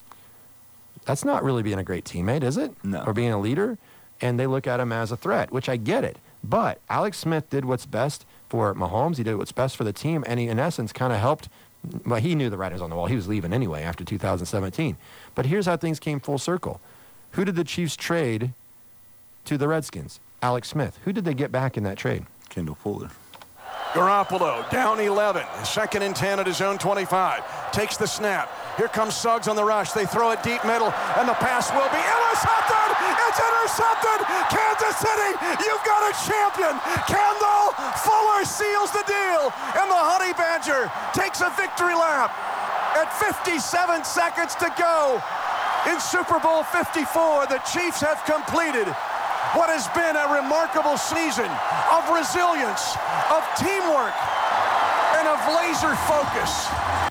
That's not really being a great teammate, is it? No. Or being a leader? And they look at him as a threat, which I get it. But Alex Smith did what's best for Mahomes. He did what's best for the team, and he, in essence, kind of helped. Well, he knew the writers on the wall. He was leaving anyway after two thousand seventeen. But here's how things came full circle. Who did the Chiefs trade to the Redskins? Alex Smith. Who did they get back in that trade? Kendall Fuller. Garoppolo down eleven, second and ten at his own twenty-five. Takes the snap. Here comes Suggs on the rush. They throw it deep middle, and the pass will be intercepted. It's intercepted. Kansas City, you've got a champion. Kendall Fuller seals the deal, and the Honey Badger takes a victory lap at fifty-seven seconds to go. In Super Bowl fifty-four, the Chiefs have completed what has been a remarkable season of resilience, of teamwork, and of laser focus.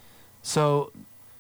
So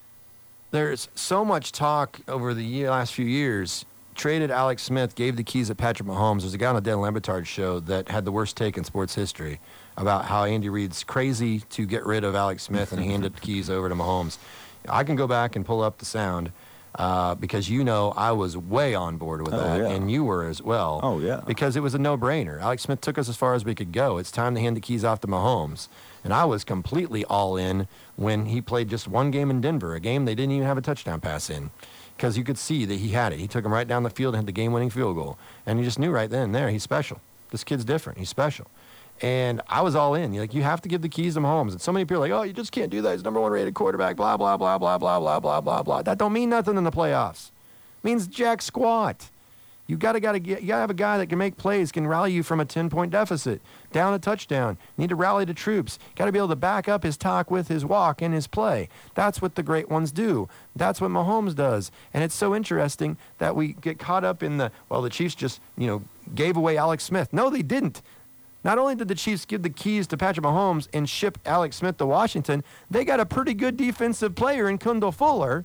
there's so much talk over the year, last few years. Traded Alex Smith, gave the keys to Patrick Mahomes. There's a guy on the Dan Le Batard show that had the worst take in sports history about how Andy Reid's crazy to get rid of Alex Smith and hand the keys over to Mahomes. I can go back and pull up the sound uh, because you know I was way on board with Oh, that, yeah. and you were as well. Oh, yeah. Because it was a no-brainer. Alex Smith took us as far as we could go. It's time to hand the keys off to Mahomes. And I was completely all in when he played just one game in Denver, a game they didn't even have a touchdown pass in. Because you could see that he had it. He took him right down the field and hit the game-winning field goal. And you just knew right then and there, he's special. This kid's different. He's special. And I was all in. You're like, you have to give the keys to Mahomes. And so many people are like, oh, you just can't do that. He's number one rated quarterback, blah, blah, blah, blah, blah, blah, blah, blah, blah. That don't mean nothing in the playoffs. It means jack squat. You gotta gotta get. You gotta have a guy that can make plays, can rally you from a ten-point deficit, down a touchdown. You need to rally the troops. Got to be able to back up his talk with his walk and his play. That's what the great ones do. That's what Mahomes does. And it's so interesting that we get caught up in the well, the Chiefs just you know gave away Alex Smith. No, they didn't. Not only did the Chiefs give the keys to Patrick Mahomes and ship Alex Smith to Washington, they got a pretty good defensive player in Kendall Fuller,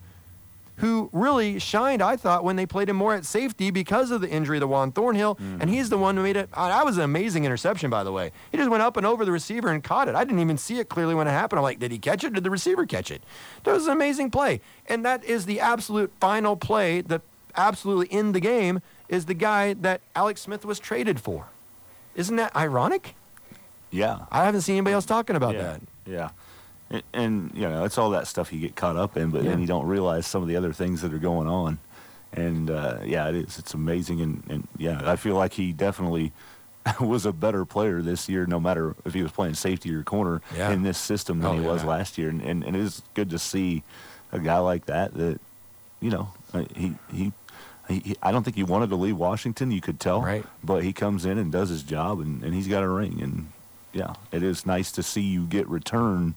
who really shined, I thought, when they played him more at safety because of the injury to Juan Thornhill, mm. and he's the one who made it. Uh, that was an amazing interception, by the way. He just went up and over the receiver and caught it. I didn't even see it clearly when it happened. I'm like, did he catch it? Did the receiver catch it? That was an amazing play. And that is the absolute final play that absolutely in the game is the guy that Alex Smith was traded for. Isn't that ironic? Yeah. I haven't seen anybody else talking about yeah. that. Yeah. And, and, you know, it's all that stuff you get caught up in, but Yeah. then you don't realize some of the other things that are going on. And, uh, yeah, it is. It's amazing. And, and, yeah, I feel like he definitely was a better player this year, no matter if he was playing safety or corner Yeah. in this system than Oh, he was yeah. last year. And, and, and it is good to see a guy like that that, you know, he, he, he, he I don't think he wanted to leave Washington. You could tell. Right. But he comes in and does his job, and, and he's got a ring. And, yeah, it is nice to see you get return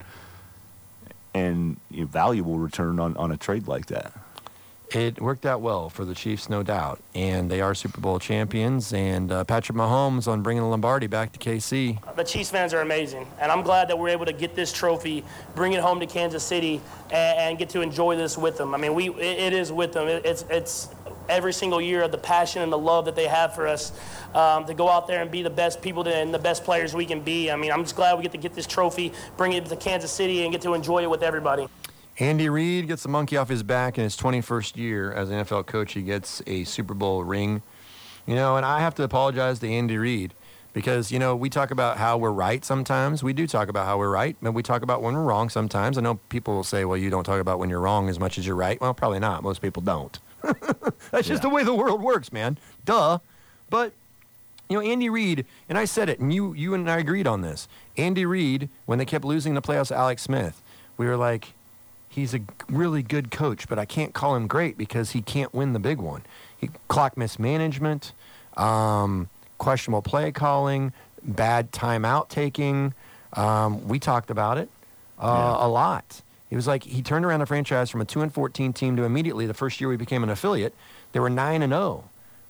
and a valuable return on, on a trade like that. It worked out well for the Chiefs, no doubt. And they are Super Bowl champions. And uh, Patrick Mahomes on bringing the Lombardi back to K C. The Chiefs fans are amazing. And I'm glad that we're able to get this trophy, bring it home to Kansas City, and, and get to enjoy this with them. I mean, we it, it is with them. It, it's it's every single year of the passion and the love that they have for us um, to go out there and be the best people to, and the best players we can be. I mean, I'm just glad we get to get this trophy, bring it to Kansas City, and get to enjoy it with everybody. Andy Reid gets the monkey off his back in his twenty-first year as an N F L coach. He gets a Super Bowl ring. You know, and I have to apologize to Andy Reid because, you know, we talk about how we're right sometimes. We do talk about how we're right, and we talk about when we're wrong sometimes. I know people will say, well, you don't talk about when you're wrong as much as you're right. Well, probably not. Most people don't. That's just Yeah. the way the world works, man. Duh. But, you know, Andy Reid, and I said it, and you you and I agreed on this. Andy Reid, when they kept losing the playoffs to Alex Smith, we were like, he's a really good coach, but I can't call him great because he can't win the big one. He, clock mismanagement, um, questionable play calling, bad timeout taking. Um, we talked about it uh, Yeah. a lot. It was like he turned around the franchise from a two and fourteen team to immediately the first year we became an affiliate, they were nine and zero,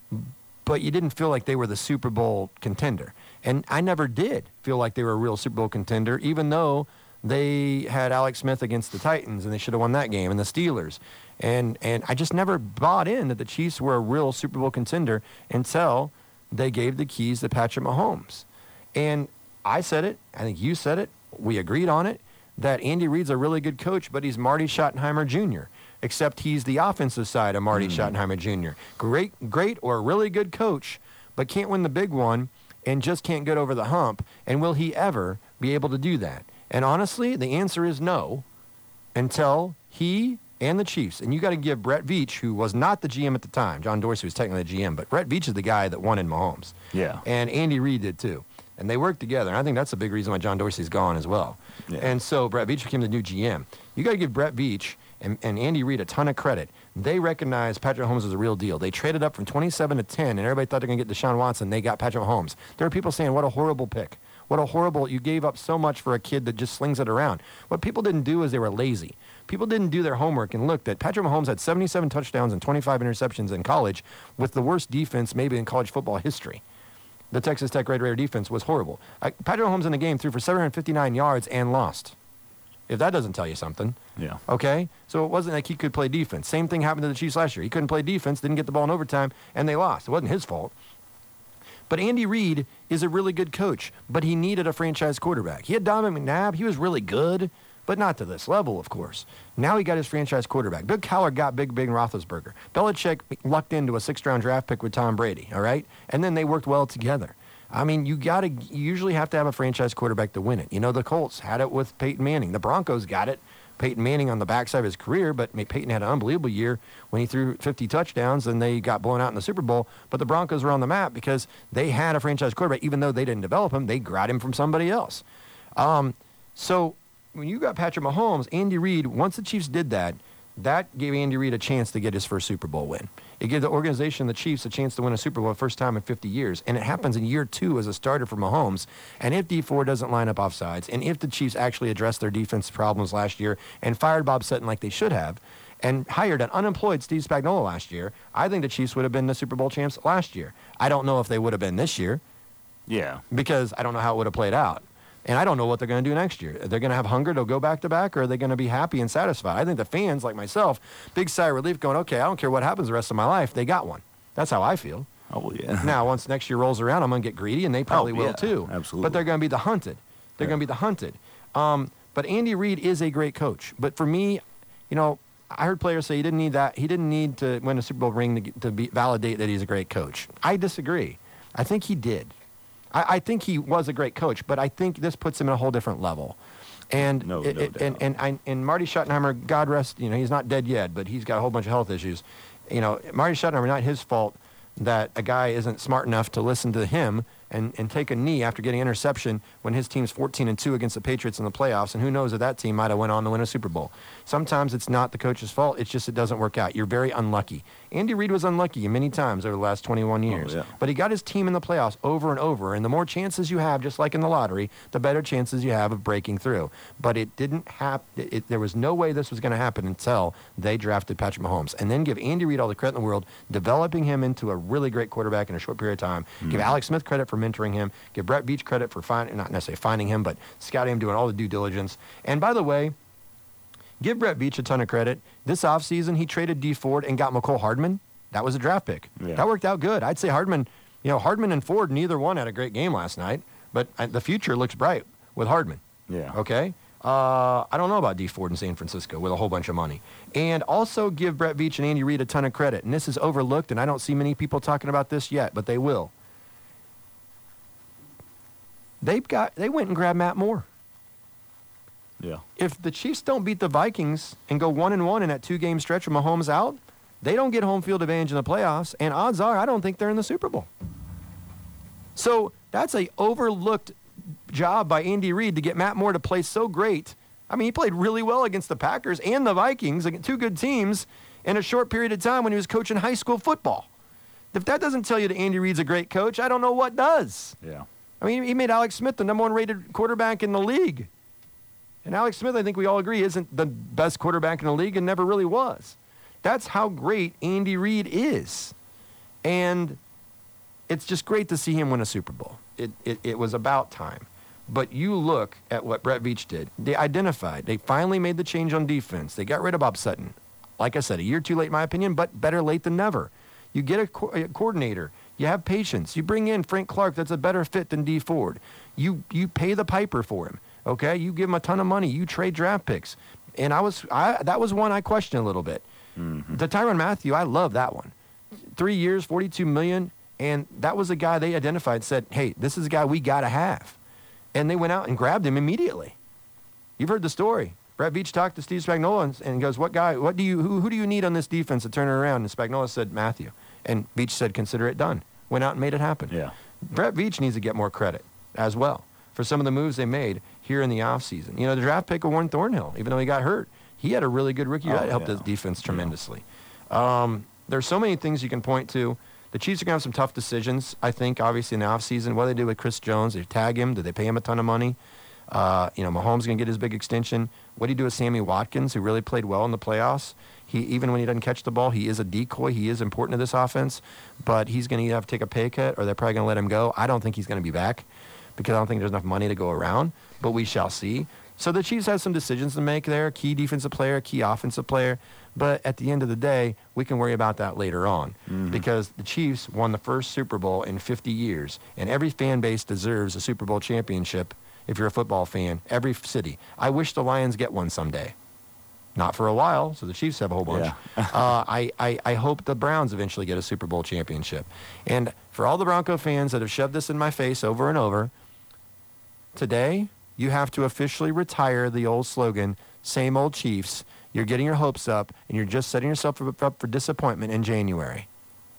but you didn't feel like they were the Super Bowl contender. And I never did feel like they were a real Super Bowl contender, even though they had Alex Smith against the Titans and they should have won that game, and the Steelers. And and I just never bought in that the Chiefs were a real Super Bowl contender until they gave the keys to Patrick Mahomes. And I said it, I think you said it, we agreed on it, that Andy Reid's a really good coach, but he's Marty Schottenheimer Junior, except he's the offensive side of Marty mm. Schottenheimer Junior Great, great or really good coach, but can't win the big one and just can't get over the hump. And will he ever be able to do that? And honestly, the answer is no, until he and the Chiefs, and you got to give Brett Veach, who was not the G M at the time, John Dorsey was technically the G M, but Brett Veach is the guy that won in Mahomes. Yeah. And Andy Reid did too. And they worked together. And I think that's a big reason why John Dorsey's gone as well. Yeah. And so Brett Veach became the new G M. You got to give Brett Veach and, and Andy Reid a ton of credit. They recognized Patrick Mahomes as a real deal. They traded up from twenty-seven to ten, and everybody thought they were going to get Deshaun Watson. They got Patrick Mahomes. There are people saying, what a horrible pick. What a horrible, you gave up so much for a kid that just slings it around. What people didn't do is they were lazy. people didn't do their homework and look that Patrick Mahomes had seventy-seven touchdowns and twenty-five interceptions in college with the worst defense maybe in college football history. The Texas Tech Red Raider defense was horrible. I, Patrick Mahomes in the game threw for seven hundred fifty-nine yards and lost. If that doesn't tell you something. Yeah. Okay? So it wasn't like he could play defense. Same thing happened to the Chiefs last year. He couldn't play defense, didn't get the ball in overtime, and they lost. It wasn't his fault. But Andy Reid is a really good coach, but he needed a franchise quarterback. He had Donovan McNabb. He was really good, but not to this level, of course. Now he got his franchise quarterback. Bill Cowher got Big Ben Roethlisberger. Belichick lucked into a sixth-round draft pick with Tom Brady, all right? And then they worked well together. I mean, you got to you usually have to have a franchise quarterback to win it. You know, the Colts had it with Peyton Manning. The Broncos got it. Peyton Manning on the backside of his career, but Peyton had an unbelievable year when he threw fifty touchdowns and they got blown out in the Super Bowl. But the Broncos were on the map because they had a franchise quarterback. Even though they didn't develop him, they got him from somebody else. Um, so when you got Patrick Mahomes, Andy Reid, once the Chiefs did that, that gave Andy Reid a chance to get his first Super Bowl win. It gave the organization, the Chiefs, a chance to win a Super Bowl the first time in fifty years. And it happens in year two as a starter for Mahomes. And if D four doesn't line up offsides, and if the Chiefs actually addressed their defense problems last year and fired Bob Sutton like they should have, and hired an unemployed Steve Spagnuolo last year, I think the Chiefs would have been the Super Bowl champs last year. I don't know if they would have been this year. Yeah. Because I don't know how it would have played out. And I don't know what they're going to do next year. They're going to have hunger to go back-to-back, or are they going to be happy and satisfied? I think the fans, like myself, big sigh of relief going, okay, I don't care what happens the rest of my life. They got one. That's how I feel. Oh, yeah. Now, once next year rolls around, I'm going to get greedy, and they probably oh, will yeah, too. Absolutely. But they're going to be the hunted. They're yeah. going to be the hunted. Um, but Andy Reid is a great coach. But for me, you know, I heard players say he didn't need that. He didn't need to win a Super Bowl ring to, to be, validate that he's a great coach. I disagree. I think he did. I, I think he was a great coach, but I think this puts him at a whole different level. And no, it, no it, and and, I, and Marty Schottenheimer, God rest, you know, he's not dead yet, but he's got a whole bunch of health issues. You know, Marty Schottenheimer, not his fault that a guy isn't smart enough to listen to him and, and take a knee after getting interception when his team's fourteen and two against the Patriots in the playoffs, and who knows if that team might have went on to win a Super Bowl. Sometimes it's not the coach's fault, it's just it doesn't work out. You're very unlucky. Andy Reid was unlucky many times over the last twenty-one years, oh, yeah. but he got his team in the playoffs over and over, and the more chances you have, just like in the lottery, the better chances you have of breaking through. But it didn't happen. There was no way this was going to happen until they drafted Patrick Mahomes, and then give Andy Reid all the credit in the world, developing him into a really great quarterback in a short period of time. Mm-hmm. Give Alex Smith credit for mentoring him. Give Brett Veach credit for finding, not necessarily finding him, but scouting him, doing all the due diligence. And by the way, give Brett Veach a ton of credit. This offseason, he traded D Ford and got McCole Hardman. That was a draft pick. Yeah. That worked out good. I'd say Hardman, you know, Hardman and Ford, neither one had a great game last night, but the future looks bright with Hardman. Yeah. Okay? Uh, I don't know about D Ford in San Francisco with a whole bunch of money. And also give Brett Veach and Andy Reid a ton of credit. And this is overlooked, and I don't see many people talking about this yet, but they will. They've got, they went and grabbed Matt Moore. Yeah. If the Chiefs don't beat the Vikings and go one and one in that two-game stretch with Mahomes out, they don't get home field advantage in the playoffs, and odds are I don't think they're in the Super Bowl. So that's a overlooked job by Andy Reid to get Matt Moore to play so great. I mean, he played really well against the Packers and the Vikings, two good teams, in a short period of time when he was coaching high school football. If that doesn't tell you that Andy Reid's a great coach, I don't know what does. Yeah. I mean, he made Alex Smith the number one rated quarterback in the league. And Alex Smith, I think we all agree, isn't the best quarterback in the league and never really was. That's how great Andy Reid is. And it's just great to see him win a Super Bowl. It, it, it was about time. But you look at what Brett Veach did. They identified. They finally made the change on defense. They got rid of Bob Sutton. Like I said, a year too late in my opinion, but better late than never. You get a, co- a coordinator. You have patience. You bring in Frank Clark. That's a better fit than D Ford. You you pay the piper for him. Okay, you give him a ton of money. You trade draft picks, and I was I that was one I questioned a little bit. Mm-hmm. The Tyrann Mathieu, I love that one. Three years, forty-two million, and that was a guy they identified and said, "Hey, this is a guy we got to have," and they went out and grabbed him immediately. You've heard the story. Brett Veach talked to Steve Spagnuolo and, and goes, "What guy? What do you who who do you need on this defense to turn it around?" And Spagnuolo said, "Mathieu," and Veach said, "Consider it done." Went out and made it happen. Yeah. Brett Veach needs to get more credit as well for some of the moves they made here in the offseason. You know, the draft pick of Warren Thornhill, even though he got hurt, he had a really good rookie year. Oh, that helped yeah. his defense tremendously. Yeah. Um, there's so many things you can point to. The Chiefs are going to have some tough decisions, I think, obviously, in the offseason. What do they do with Chris Jones? They tag him? Do they pay him a ton of money? Uh, you know, Mahomes going to get his big extension. What do you do with Sammy Watkins, who really played well in the playoffs? He, even when he doesn't catch the ball, he is a decoy. He is important to this offense, but he's going to have to take a pay cut, or they're probably going to let him go. I don't think he's going to be back because I don't think there's enough money to go around, but we shall see. So the Chiefs have some decisions to make there, key defensive player, key offensive player, but at the end of the day, we can worry about that later on mm-hmm. because the Chiefs won the first Super Bowl in fifty years, and every fan base deserves a Super Bowl championship if you're a football fan, every city. I wish the Lions get one someday. Not for a while, so the Chiefs have a whole bunch. Yeah. uh, I, I, I hope the Browns eventually get a Super Bowl championship. And for all the Bronco fans that have shoved this in my face over and over, today you have to officially retire the old slogan, same old Chiefs. You're getting your hopes up, and you're just setting yourself up for disappointment in January.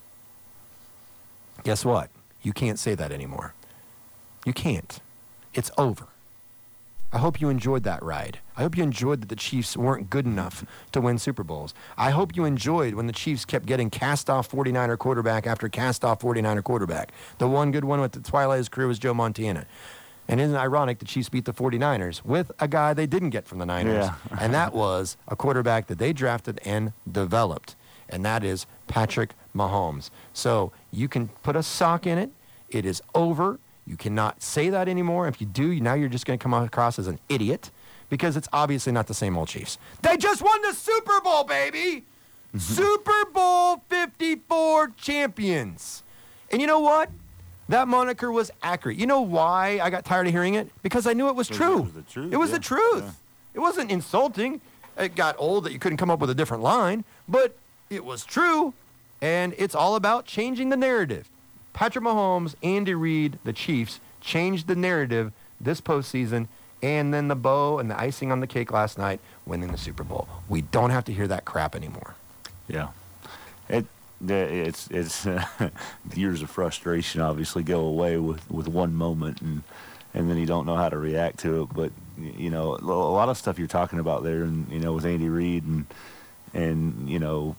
Guess what? You can't say that anymore. You can't. It's over. I hope you enjoyed that ride. I hope you enjoyed that the Chiefs weren't good enough to win Super Bowls. I hope you enjoyed when the Chiefs kept getting cast-off forty-niner quarterback after cast-off forty-niner quarterback. The one good one with the twilight of his career was Joe Montana. And isn't it ironic the Chiefs beat the forty-niners with a guy they didn't get from the Niners? Yeah. And that was a quarterback that they drafted and developed, and that is Patrick Mahomes. So you can put a sock in it. It is over. You cannot say that anymore. If you do, now you're just going to come across as an idiot because it's obviously not the same old Chiefs. They just won the Super Bowl, baby! Super Bowl fifty-four champions. And you know what? That moniker was accurate. You know why I got tired of hearing it? Because I knew it was true. It was the truth. It was yeah. the truth. Yeah. It wasn't insulting. It got old that you couldn't come up with a different line, but it was true, and it's all about changing the narrative. Patrick Mahomes, Andy Reid, the Chiefs, changed the narrative this postseason, and then the bow and the icing on the cake last night, winning the Super Bowl. We don't have to hear that crap anymore. Yeah. It it's it's uh, years of frustration obviously go away with, with one moment, and and then you don't know how to react to it. But you know, a lot of stuff you're talking about there, and you know, with Andy Reid and and you know.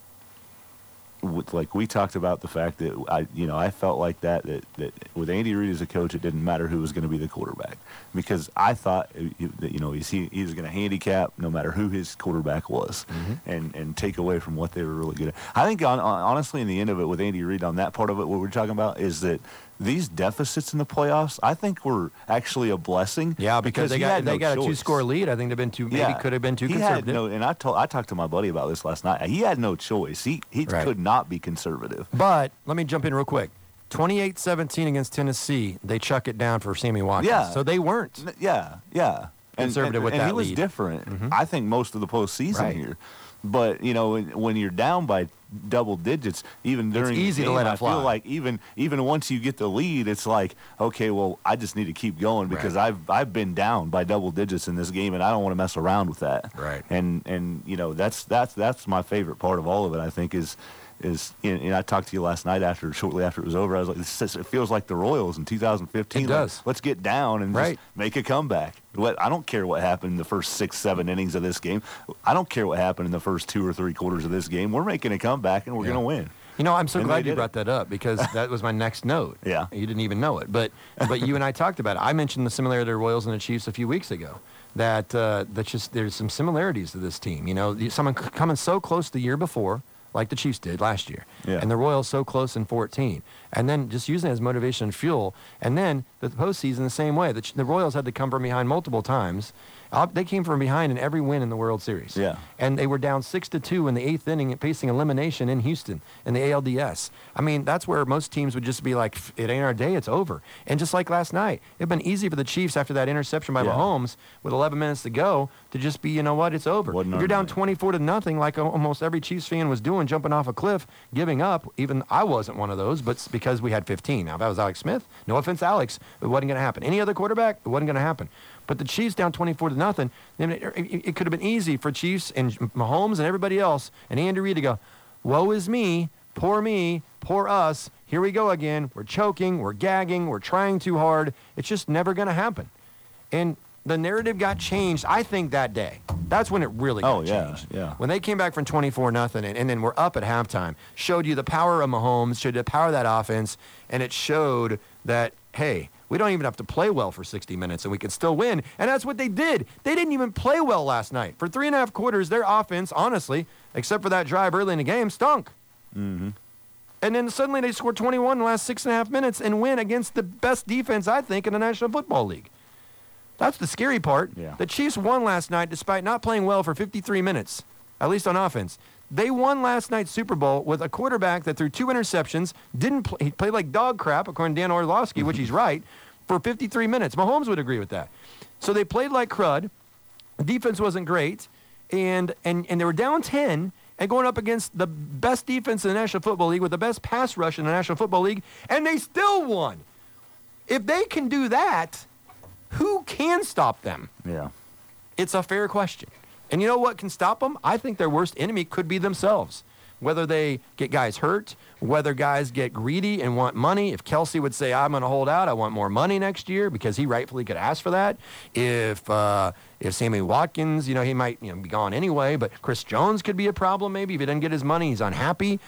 With, like we talked about the fact that I, you know, I felt like that, that that with Andy Reid as a coach, it didn't matter who was going to be the quarterback because I thought that you know he he was going to handicap no matter who his quarterback was, mm-hmm. and and take away from what they were really good at. I think on, on, honestly, in the end of it, with Andy Reid on that part of it, what we're talking about is that these deficits in the playoffs, I think, were actually a blessing. Yeah, because, because they got they no got choice. a two-score lead. I think they've been too maybe yeah. could have been too he conservative. Had no, and I told I talked to my buddy about this last night. He had no choice. He he right. could not be conservative. But let me jump in real quick. twenty-eight seventeen against Tennessee. They chuck it down for Sammy Watkins. Yeah. So they weren't. Yeah, yeah. Conservative and, and, with and that he was lead. different. Mm-hmm. I think most of the postseason right. here. But you know, when, when you're down by double digits, even during it's easy the game, to let it I fly. feel like even even once you get the lead, it's like, okay, well, I just need to keep going because right. I've I've been down by double digits in this game, and I don't want to mess around with that. Right. And and you know, that's that's that's my favorite part of all of it. I think is. Is and you know, I talked to you last night after shortly after it was over. I was like, this is, it feels like the Royals in two thousand fifteen. It does. Like, let's get down and right. just make a comeback. What I don't care what happened in the first six, seven innings of this game. I don't care what happened in the first two or three quarters of this game. We're making a comeback and we're yeah. going to win. You know, I'm so and glad you it. brought that up because that was my next note. Yeah. You didn't even know it, but but you and I talked about it. I mentioned the similarity of the Royals and the Chiefs a few weeks ago. That uh, that just there's some similarities to this team. You know, someone coming so close the year before. Like the Chiefs did last year. Yeah. And the Royals so close in fourteen. And then just using it as motivation and fuel. And then the postseason the same way. The, the Royals had to come from behind multiple times. Uh, they came from behind in every win in the World Series. Yeah. And they were down six to two in the eighth inning, facing elimination in Houston in the A L D S. I mean, that's where most teams would just be like, it ain't our day, it's over. And just like last night, it'd been easy for the Chiefs after that interception by yeah. Mahomes with eleven minutes to go to just be, you know what, it's over. Wasn't if you're down twenty-four to nothing, like almost every Chiefs fan was doing, jumping off a cliff, giving up. Even I wasn't one of those, but because we had fifteen. Now, if that was Alex Smith, no offense, Alex, it wasn't going to happen. Any other quarterback, it wasn't going to happen. But the Chiefs down twenty-four to nothing, then it, it, it could have been easy for Chiefs and Mahomes and everybody else and Andy Reid to go, woe is me, poor me, poor us. Here we go again. We're choking, we're gagging, we're trying too hard. It's just never going to happen. And the narrative got changed, I think, that day. That's when it really got oh, yeah, changed. Yeah. When they came back from twenty-four nothing and, and then we're up at halftime, showed you the power of Mahomes, showed you the power of that offense, and it showed that, hey, We don't even have to play well for sixty minutes, and we can still win. And that's what they did. They didn't even play well last night. For three and a half quarters, their offense, honestly, except for that drive early in the game, stunk. Mm-hmm. And then suddenly they score twenty-one in the last six and a half minutes and win against the best defense, I think, in the National Football League. That's the scary part. Yeah. The Chiefs won last night despite not playing well for fifty-three minutes, at least on offense. They won last night's Super Bowl with a quarterback that threw two interceptions, didn't play, he played like dog crap, according to Dan Orlovsky, which he's right, for fifty-three minutes. Mahomes would agree with that. So they played like crud. The defense wasn't great, and, and, and they were down ten and going up against the best defense in the National Football League with the best pass rush in the National Football League, and they still won. If they can do that, who can stop them? Yeah. It's a fair question. And you know what can stop them? I think their worst enemy could be themselves. Whether they get guys hurt, whether guys get greedy and want money. If Kelsey would say, I'm going to hold out, I want more money next year, because he rightfully could ask for that. If uh, if Sammy Watkins, you know, he might you know, be gone anyway, but Chris Jones could be a problem maybe. If he doesn't get his money, he's unhappy.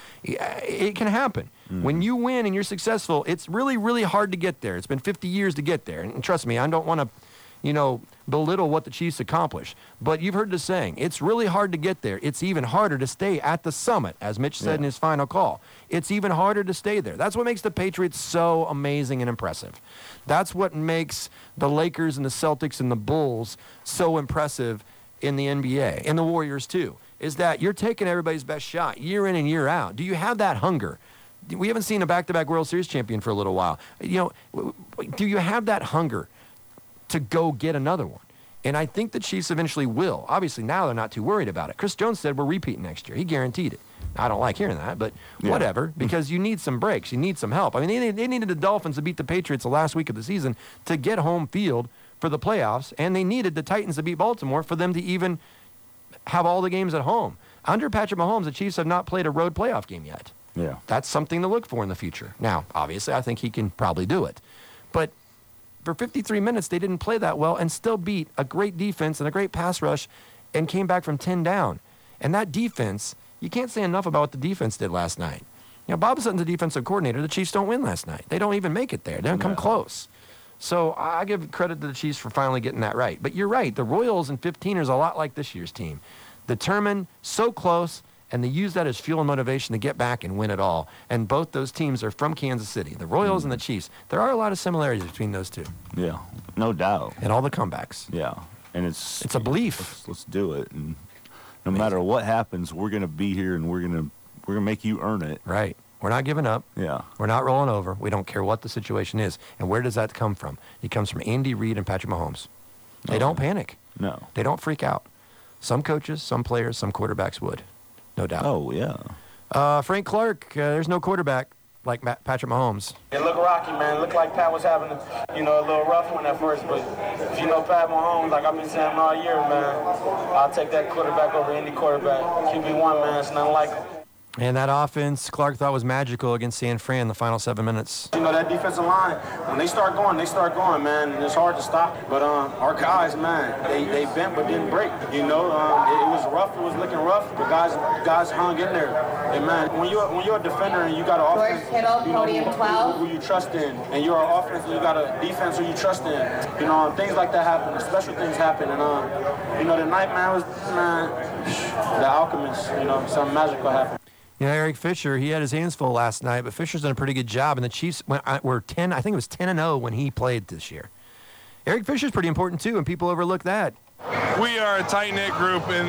It can happen. Mm. When you win and you're successful, it's really, really hard to get there. It's been fifty years to get there. And trust me, I don't want to, you know, belittle what the Chiefs accomplished. But you've heard the saying, it's really hard to get there. It's even harder to stay at the summit, as Mitch said yeah. in his final call. It's even harder to stay there. That's what makes the Patriots so amazing and impressive. That's what makes the Lakers and the Celtics and the Bulls so impressive in the N B A, and the Warriors too, is that you're taking everybody's best shot year in and year out. Do you have that hunger? We haven't seen a back-to-back World Series champion for a little while. You know, do you have that hunger to go get another one? And I think the Chiefs eventually will. Obviously, now they're not too worried about it. Chris Jones said we're repeating next year. He guaranteed it. I don't like hearing that, but yeah. whatever, because you need some breaks. You need some help. I mean, they, they needed the Dolphins to beat the Patriots the last week of the season to get home field for the playoffs, and they needed the Titans to beat Baltimore for them to even have all the games at home. Under Patrick Mahomes, the Chiefs have not played a road playoff game yet. Yeah. That's something to look for in the future. Now, obviously, I think he can probably do it. But for fifty-three minutes, they didn't play that well and still beat a great defense and a great pass rush and came back from ten down. And that defense, you can't say enough about what the defense did last night. You know, Bob Sutton's the defensive coordinator. The Chiefs don't win last night. They don't even make it there. They don't come no. close. So I give credit to the Chiefs for finally getting that right. But you're right. The Royals in fifteen is a lot like this year's team. Determined, so close, and they use that as fuel and motivation to get back and win it all. And both those teams are from Kansas City, the Royals mm. and the Chiefs. There are a lot of similarities between those two. Yeah, no doubt. And all the comebacks. Yeah, and it's it's a belief. Let's, let's do it. And no Amazing. matter what happens, we're gonna be here, and we're gonna we're gonna make you earn it. Right. We're not giving up. Yeah. We're not rolling over. We don't care what the situation is. And where does that come from? It comes from Andy Reid and Patrick Mahomes. They okay. don't panic. No. They don't freak out. Some coaches, some players, some quarterbacks would. No doubt. Oh, yeah. Uh, Frank Clark, uh, there's no quarterback like Matt, Patrick Mahomes. It looked rocky, man. It looked like Pat was having, a, you know, a little rough one at first. But if you know Pat Mahomes, like I've been saying all year, man, I'll take that quarterback over any quarterback. Q B one, man, it's nothing like him. And that offense, Clark thought was magical against San Fran in the final seven minutes. You know, that defensive line, when they start going, they start going, man, and it's hard to stop. But um, our guys, man, they, they bent but didn't break. You know, um, it, it was rough. It was looking rough. The guys guys hung in there. And, man, when you're, when you're a defender and you got an offense, Kittle, you know, podium who, twelve. Who, who you trust in, and you're an offense and you got a defense who you trust in, you know, things like that happen. Special things happen. And, um, you know, tonight, man, was, man, the alchemist, you know, something magical happened. You know, Eric Fisher, he had his hands full last night, but Fisher's done a pretty good job, and the Chiefs went, were ten, I think it was ten and oh when he played this year. Eric Fisher's pretty important, too, and people overlook that. We are a tight-knit group, and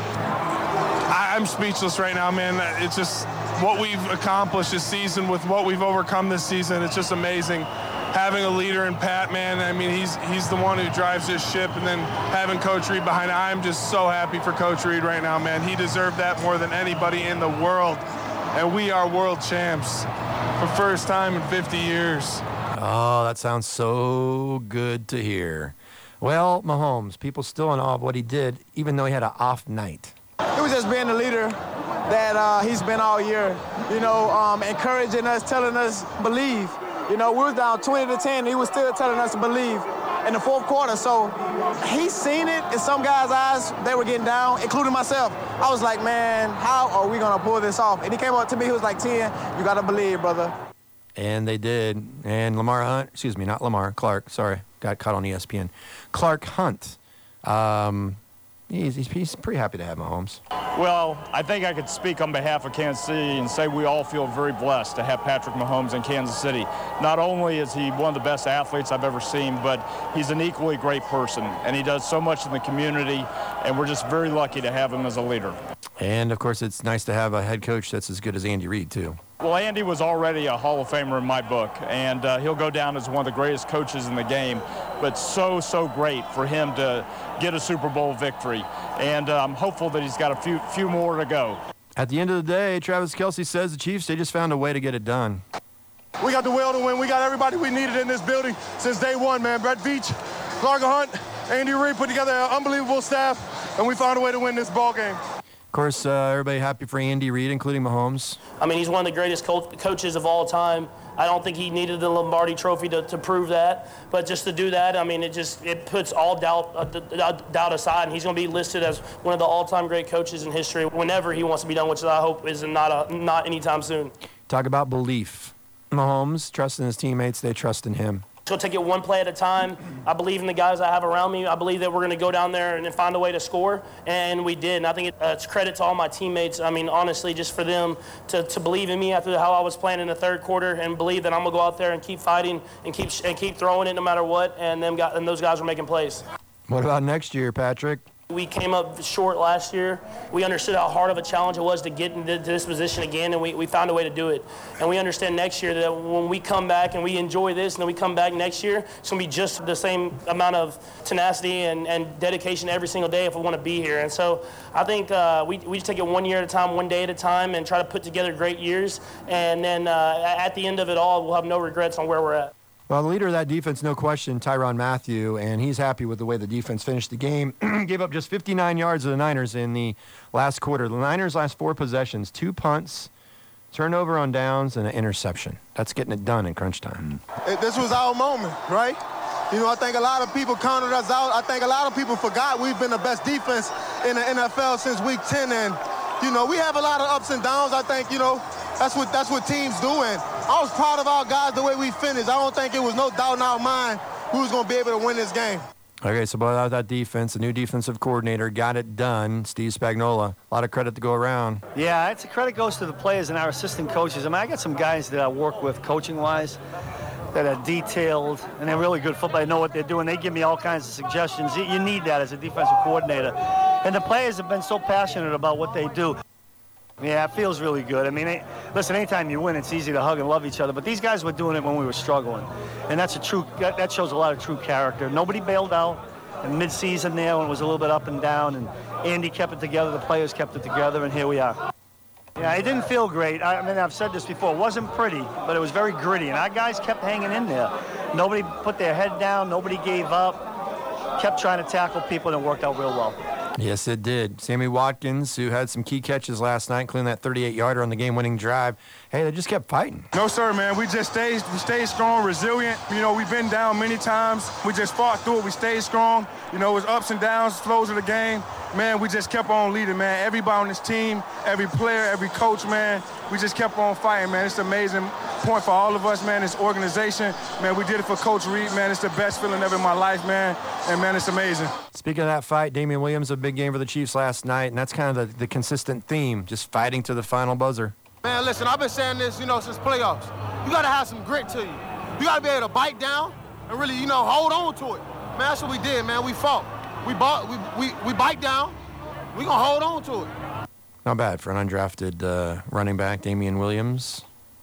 I, I'm speechless right now, man. It's just what we've accomplished this season with what we've overcome this season. It's just amazing. Having a leader in Pat, man, I mean, he's he's the one who drives this ship, and then having Coach Reid behind it. I'm just so happy for Coach Reid right now, man. He deserved that more than anybody in the world, and we are world champs for first time in fifty years. Oh, that sounds so good to hear. Well, Mahomes, people still in awe of what he did, even though he had an off night. It was just being the leader that uh, he's been all year, you know, um, encouraging us, telling us, believe. You know, we was down twenty to ten. He was still telling us to believe in the fourth quarter. So he's seen it in some guys' eyes. They were getting down, including myself. I was like, man, how are we going to pull this off? And he came up to me. He was like, Ten, you got to believe, brother. And they did. And Lamar Hunt, excuse me, not Lamar, Clark, sorry, got caught on E S P N. Clark Hunt, um, he's, he's, he's pretty happy to have Mahomes. Well, I think I could speak on behalf of Kansas City and say we all feel very blessed to have Patrick Mahomes in Kansas City. Not only is he one of the best athletes I've ever seen, but he's an equally great person, and he does so much in the community, and we're just very lucky to have him as a leader. And, of course, it's nice to have a head coach that's as good as Andy Reid, too. Well, Andy was already a Hall of Famer in my book, and uh, he'll go down as one of the greatest coaches in the game. But so, so great for him to get a Super Bowl victory. And uh, I'm hopeful that he's got a few, few more to go. At the end of the day, Travis Kelce says the Chiefs, they just found a way to get it done. We got the will to win. We got everybody we needed in this building since day one, man. Brett Veach, Clark Hunt, Andy Reid put together an unbelievable staff, and we found a way to win this ball game. Of course, uh, everybody happy for Andy Reid, including Mahomes. I mean, he's one of the greatest co- coaches of all time. I don't think he needed the Lombardi Trophy to, to prove that, but just to do that, I mean, it just it puts all doubt uh, doubt aside, and he's going to be listed as one of the all-time great coaches in history whenever he wants to be done, which I hope is not a, not anytime soon. Talk about belief. Mahomes trusting his teammates, they trust in him. So take it one play at a time. I believe in the guys I have around me. I believe that we're going to go down there and find a way to score, and we did. And I think it, uh, it's credit to all my teammates. I mean, honestly, just for them to, to believe in me after how I was playing in the third quarter and believe that I'm going to go out there and keep fighting and keep and keep throwing it no matter what, and them got, and those guys were making plays. What about next year, Patrick? We came up short last year. We understood how hard of a challenge it was to get into this position again, and we, we found a way to do it. And we understand next year that when we come back and we enjoy this, and then we come back next year, it's going to be just the same amount of tenacity and, and dedication every single day if we want to be here. And so I think uh, we, we just take it one year at a time, one day at a time, and try to put together great years. And then uh, at the end of it all, we'll have no regrets on where we're at. Well, the leader of that defense, no question, Tyrann Mathieu, and he's happy with the way the defense finished the game. Gave up just fifty-nine yards to the Niners in the last quarter. The Niners' last four possessions, two punts, turnover on downs, and an interception. That's getting it done in crunch time. This was our moment, right? You know, I think a lot of people counted us out. I think a lot of people forgot we've been the best defense in the N F L since week ten. And, you know, we have a lot of ups and downs. I think, you know, that's what that's what teams do. And I was proud of our guys the way we finished. I don't think it was no doubt in our mind who was going to be able to win this game. Okay, so about that defense, the new defensive coordinator got it done, Steve Spagnuolo. A lot of credit to go around. Yeah, it's a credit goes to the players and our assistant coaches. I mean, I got some guys that I work with coaching-wise that are detailed, and they're really good football. They know what they're doing. They give me all kinds of suggestions. You need that as a defensive coordinator. And the players have been so passionate about what they do. Yeah, it feels really good. I mean, it, listen, anytime you win, it's easy to hug and love each other. But these guys were doing it when we were struggling. And that's a true, that, that shows a lot of true character. Nobody bailed out in mid-season there when it was a little bit up and down. And Andy kept it together, the players kept it together, and here we are. Yeah, it didn't feel great. I mean, I've said this before. It wasn't pretty, but it was very gritty. And our guys kept hanging in there. Nobody put their head down. Nobody gave up. Kept trying to tackle people, and it worked out real well. Yes, it did. Sammy Watkins, who had some key catches last night, including that thirty-eight yarder on the game-winning drive. Hey, they just kept fighting. No, sir, man. We just stayed, we stayed strong, resilient. You know, we've been down many times. We just fought through it. We stayed strong. You know, it was ups and downs, flows of the game. Man, we just kept on leading, man. Everybody on this team, every player, every coach, man, we just kept on fighting, man. It's an amazing point for all of us, man, this organization. Man, we did it for Coach Reid, man. It's the best feeling ever in my life, man. And, man, it's amazing. Speaking of that fight, Damian Williams, a big game for the Chiefs last night, and that's kind of the, the consistent theme, just fighting to the final buzzer. Man, listen, I've been saying this, you know, since playoffs. You got to have some grit to you. You got to be able to bite down and really, you know, hold on to it. Man, that's what we did, man. We fought. We bought, we, we, we bite down. We going to hold on to it. Not bad for an undrafted uh, running back, Damian Williams.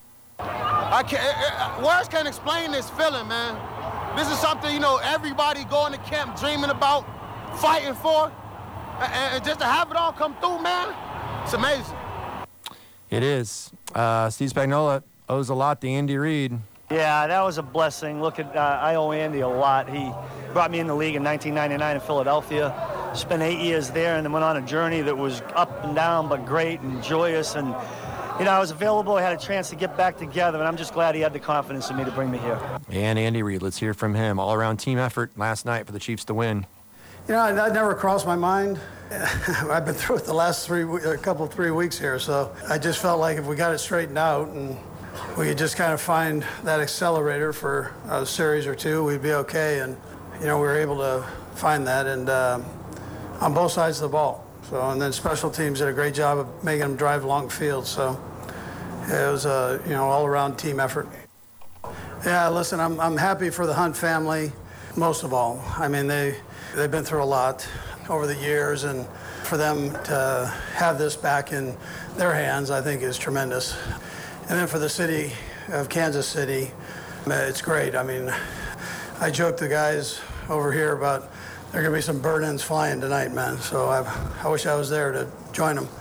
I can't, it, it, words can't explain this feeling, man. This is something, you know, everybody going to camp dreaming about, fighting for. And, and just to have it all come through, man, it's amazing. It is. Uh, Steve Spagnuolo owes a lot to Andy Reid. Yeah, that was a blessing. Look at, uh, I owe Andy a lot. He brought me in the league in nineteen ninety-nine in Philadelphia. Spent eight years there and then went on a journey that was up and down but great and joyous. And, you know, I was available. I had a chance to get back together, and I'm just glad he had the confidence in me to bring me here. And Andy Reid, let's hear from him. All-around team effort last night for the Chiefs to win. You know, that never crossed my mind. I've been through it the last three, a couple, three weeks here, so I just felt like if we got it straightened out and we could just kind of find that accelerator for a series or two, we'd be okay. And, you know, we were able to find that, and uh, on both sides of the ball. So, and then special teams did a great job of making them drive along the field. So it was a, you know, all-around team effort. Yeah, listen, I'm, I'm happy for the Hunt family, most of all. I mean, they, they've been through a lot over the years, and for them to have this back in their hands, I think is tremendous. And then for the city of Kansas City, it's great. I mean, I joked to the guys over here about there are going to be some burn-ins flying tonight, man. So I, I wish I was there to join them.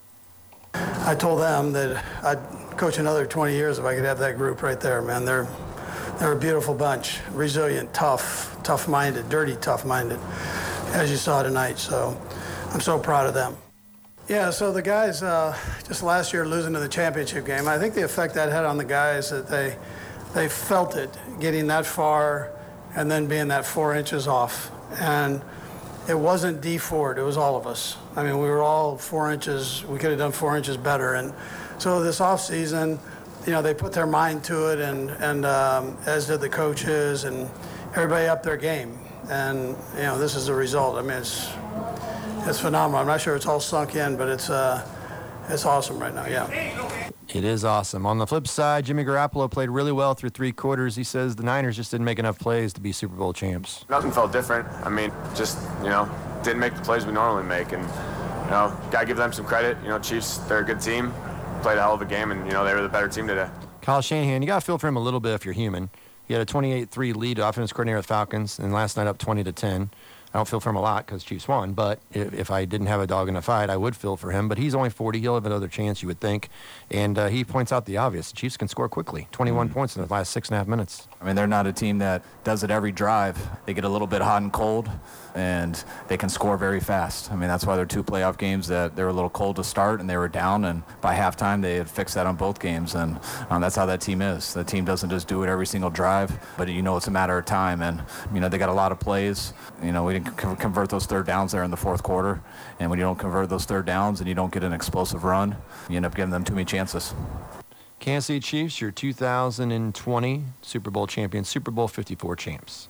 I told them that I'd coach another twenty years if I could have that group right there, man. They're, they're a beautiful bunch, resilient, tough, tough-minded, dirty, tough-minded, as you saw tonight. So I'm so proud of them. Yeah, so the guys, uh, just last year losing to the championship game, I think the effect that had on the guys that they they felt it, getting that far and then being that four inches off. And it wasn't D Ford, it was all of us. I mean, we were all four inches, we could have done four inches better. And so this off season, you know, they put their mind to it, and, and um, as did the coaches, and everybody upped their game. And, you know, this is the result. I mean, it's It's phenomenal. I'm not sure it's all sunk in, but it's uh, it's awesome right now, yeah. It is awesome. On the flip side, Jimmy Garoppolo played really well through three quarters. He says the Niners just didn't make enough plays to be Super Bowl champs. Nothing felt different. I mean, just, you know, didn't make the plays we normally make. And, you know, got to give them some credit. You know, Chiefs, they're a good team. Played a hell of a game, and, you know, they were the better team today. Kyle Shanahan, you got to feel for him a little bit if you're human. He had a twenty-eight three lead offense coordinator with Falcons, and last night up twenty to ten. I don't feel for him a lot because Chiefs won, but if, if I didn't have a dog in the fight, I would feel for him. But he's only forty. He'll have another chance, you would think. And uh, he points out the obvious. The Chiefs can score quickly. twenty-one mm. points in the last six and a half minutes. I mean, they're not a team that does it every drive. They get a little bit hot and cold, and they can score very fast. I mean, that's why they're two playoff games that they were a little cold to start, and they were down, and by halftime they had fixed that on both games. And um, that's how that team is. The team doesn't just do it every single drive, but you know it's a matter of time. And, you know, they got a lot of plays. You know, we didn't c- convert those third downs there in the fourth quarter. And when you don't convert those third downs and you don't get an explosive run, you end up giving them too many chances. Kansas City Chiefs, your two thousand twenty Super Bowl champions, Super Bowl fifty-four champs.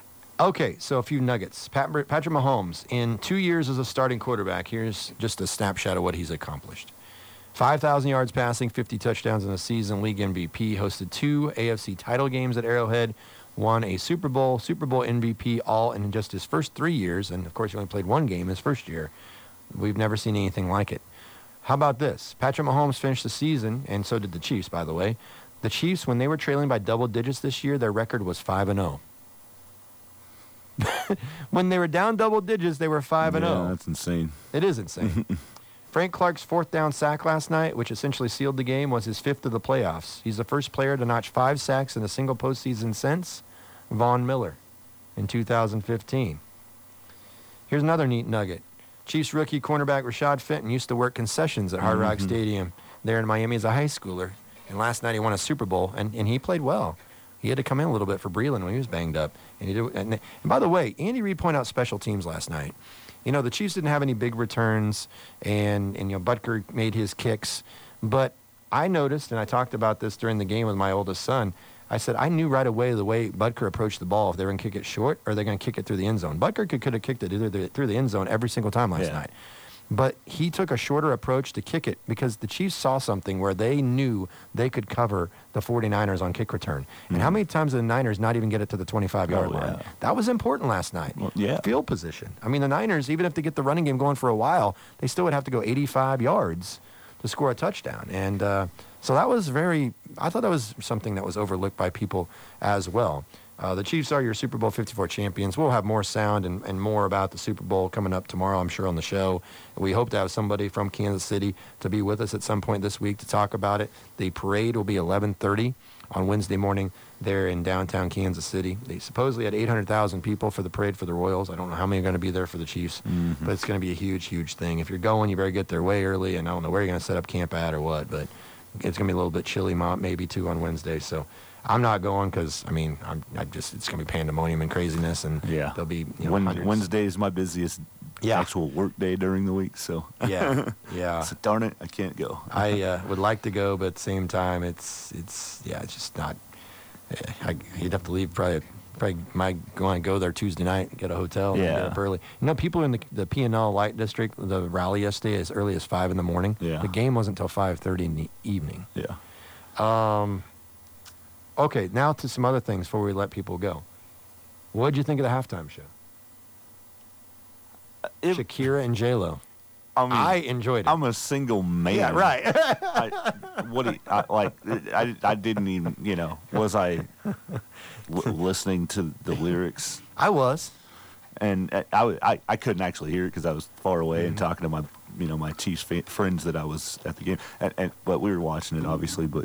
Okay, so a few nuggets. Pat, Patrick Mahomes, in two years as a starting quarterback, here's just a snapshot of what he's accomplished. five thousand yards passing, fifty touchdowns in a season, league M V P, hosted two A F C title games at Arrowhead, won a Super Bowl, Super Bowl M V P, all in just his first three years, and of course he only played one game his first year. We've never seen anything like it. How about this? Patrick Mahomes finished the season, and so did the Chiefs, by the way. The Chiefs, when they were trailing by double digits this year, their record was five and oh. When they were down double digits, they were five and oh. Yeah, that's insane. It is insane. Frank Clark's fourth down sack last night, which essentially sealed the game, was his fifth of the playoffs. He's the first player to notch five sacks in a single postseason since Von Miller in two thousand fifteen. Here's another neat nugget. Chiefs rookie cornerback Rashad Fenton used to work concessions at Hard Rock mm-hmm. Stadium there in Miami as a high schooler. And last night he won a Super Bowl, and, and he played well. He had to come in a little bit for Breland when he was banged up. And, he did, and, and by the way, Andy Reid pointed out special teams last night. You know, the Chiefs didn't have any big returns, and, and you know, Butker made his kicks. But I noticed, and I talked about this during the game with my oldest son, I said, I knew right away the way Butker approached the ball, if they were going to kick it short or they're going to kick it through the end zone. Butker could, could have kicked it either the, through the end zone every single time last yeah. night. But he took a shorter approach to kick it because the Chiefs saw something where they knew they could cover the 49ers on kick return. Mm-hmm. And how many times did the Niners not even get it to the twenty-five-yard oh, line? Yeah. That was important last night. Well, yeah. Field position. I mean, the Niners, even if they get the running game going for a while, they still would have to go eighty-five yards to score a touchdown. And uh, so that was very, I thought that was something that was overlooked by people as well. Uh, the Chiefs are your Super Bowl fifty-four champions. We'll have more sound and, and more about the Super Bowl coming up tomorrow, I'm sure, on the show. We hope to have somebody from Kansas City to be with us at some point this week to talk about it. The parade will be eleven thirty on Wednesday morning there in downtown Kansas City. They supposedly had eight hundred thousand people for the parade for the Royals. I don't know how many are going to be there for the Chiefs, mm-hmm. but it's going to be a huge, huge thing. If you're going, you better get there way early, and I don't know where you're going to set up camp at or what, but it's going to be a little bit chilly maybe, too, on Wednesday, so I'm not going because, I mean, I'm I just it's going to be pandemonium and craziness, and yeah. there'll be, you know, Wednesday is my busiest Yeah. actual work day during the week. So Yeah, yeah. So darn it, I can't go. I uh, would like to go, but at the same time, it's it's yeah, it's just not. I, you'd have to leave probably. Probably might want to go there Tuesday night, get a hotel, and Yeah. get up early. You know, people in the the P and L Light District, the rally yesterday as early as five in the morning. Yeah. The game wasn't until five thirty in the evening. Yeah. Um. Okay, now to some other things before we let people go. What did you think of the halftime show? It, Shakira and J Lo. I mean, I enjoyed it. I'm a single man. Yeah, right. I, what do you, I, like? I, I didn't even, you know, was I l- listening to the lyrics? I was, and I, I, I, I couldn't actually hear it because I was far away Mm-hmm. and talking to my, you know, my Chiefs fa- friends that I was at the game, and, and but we were watching it obviously, but.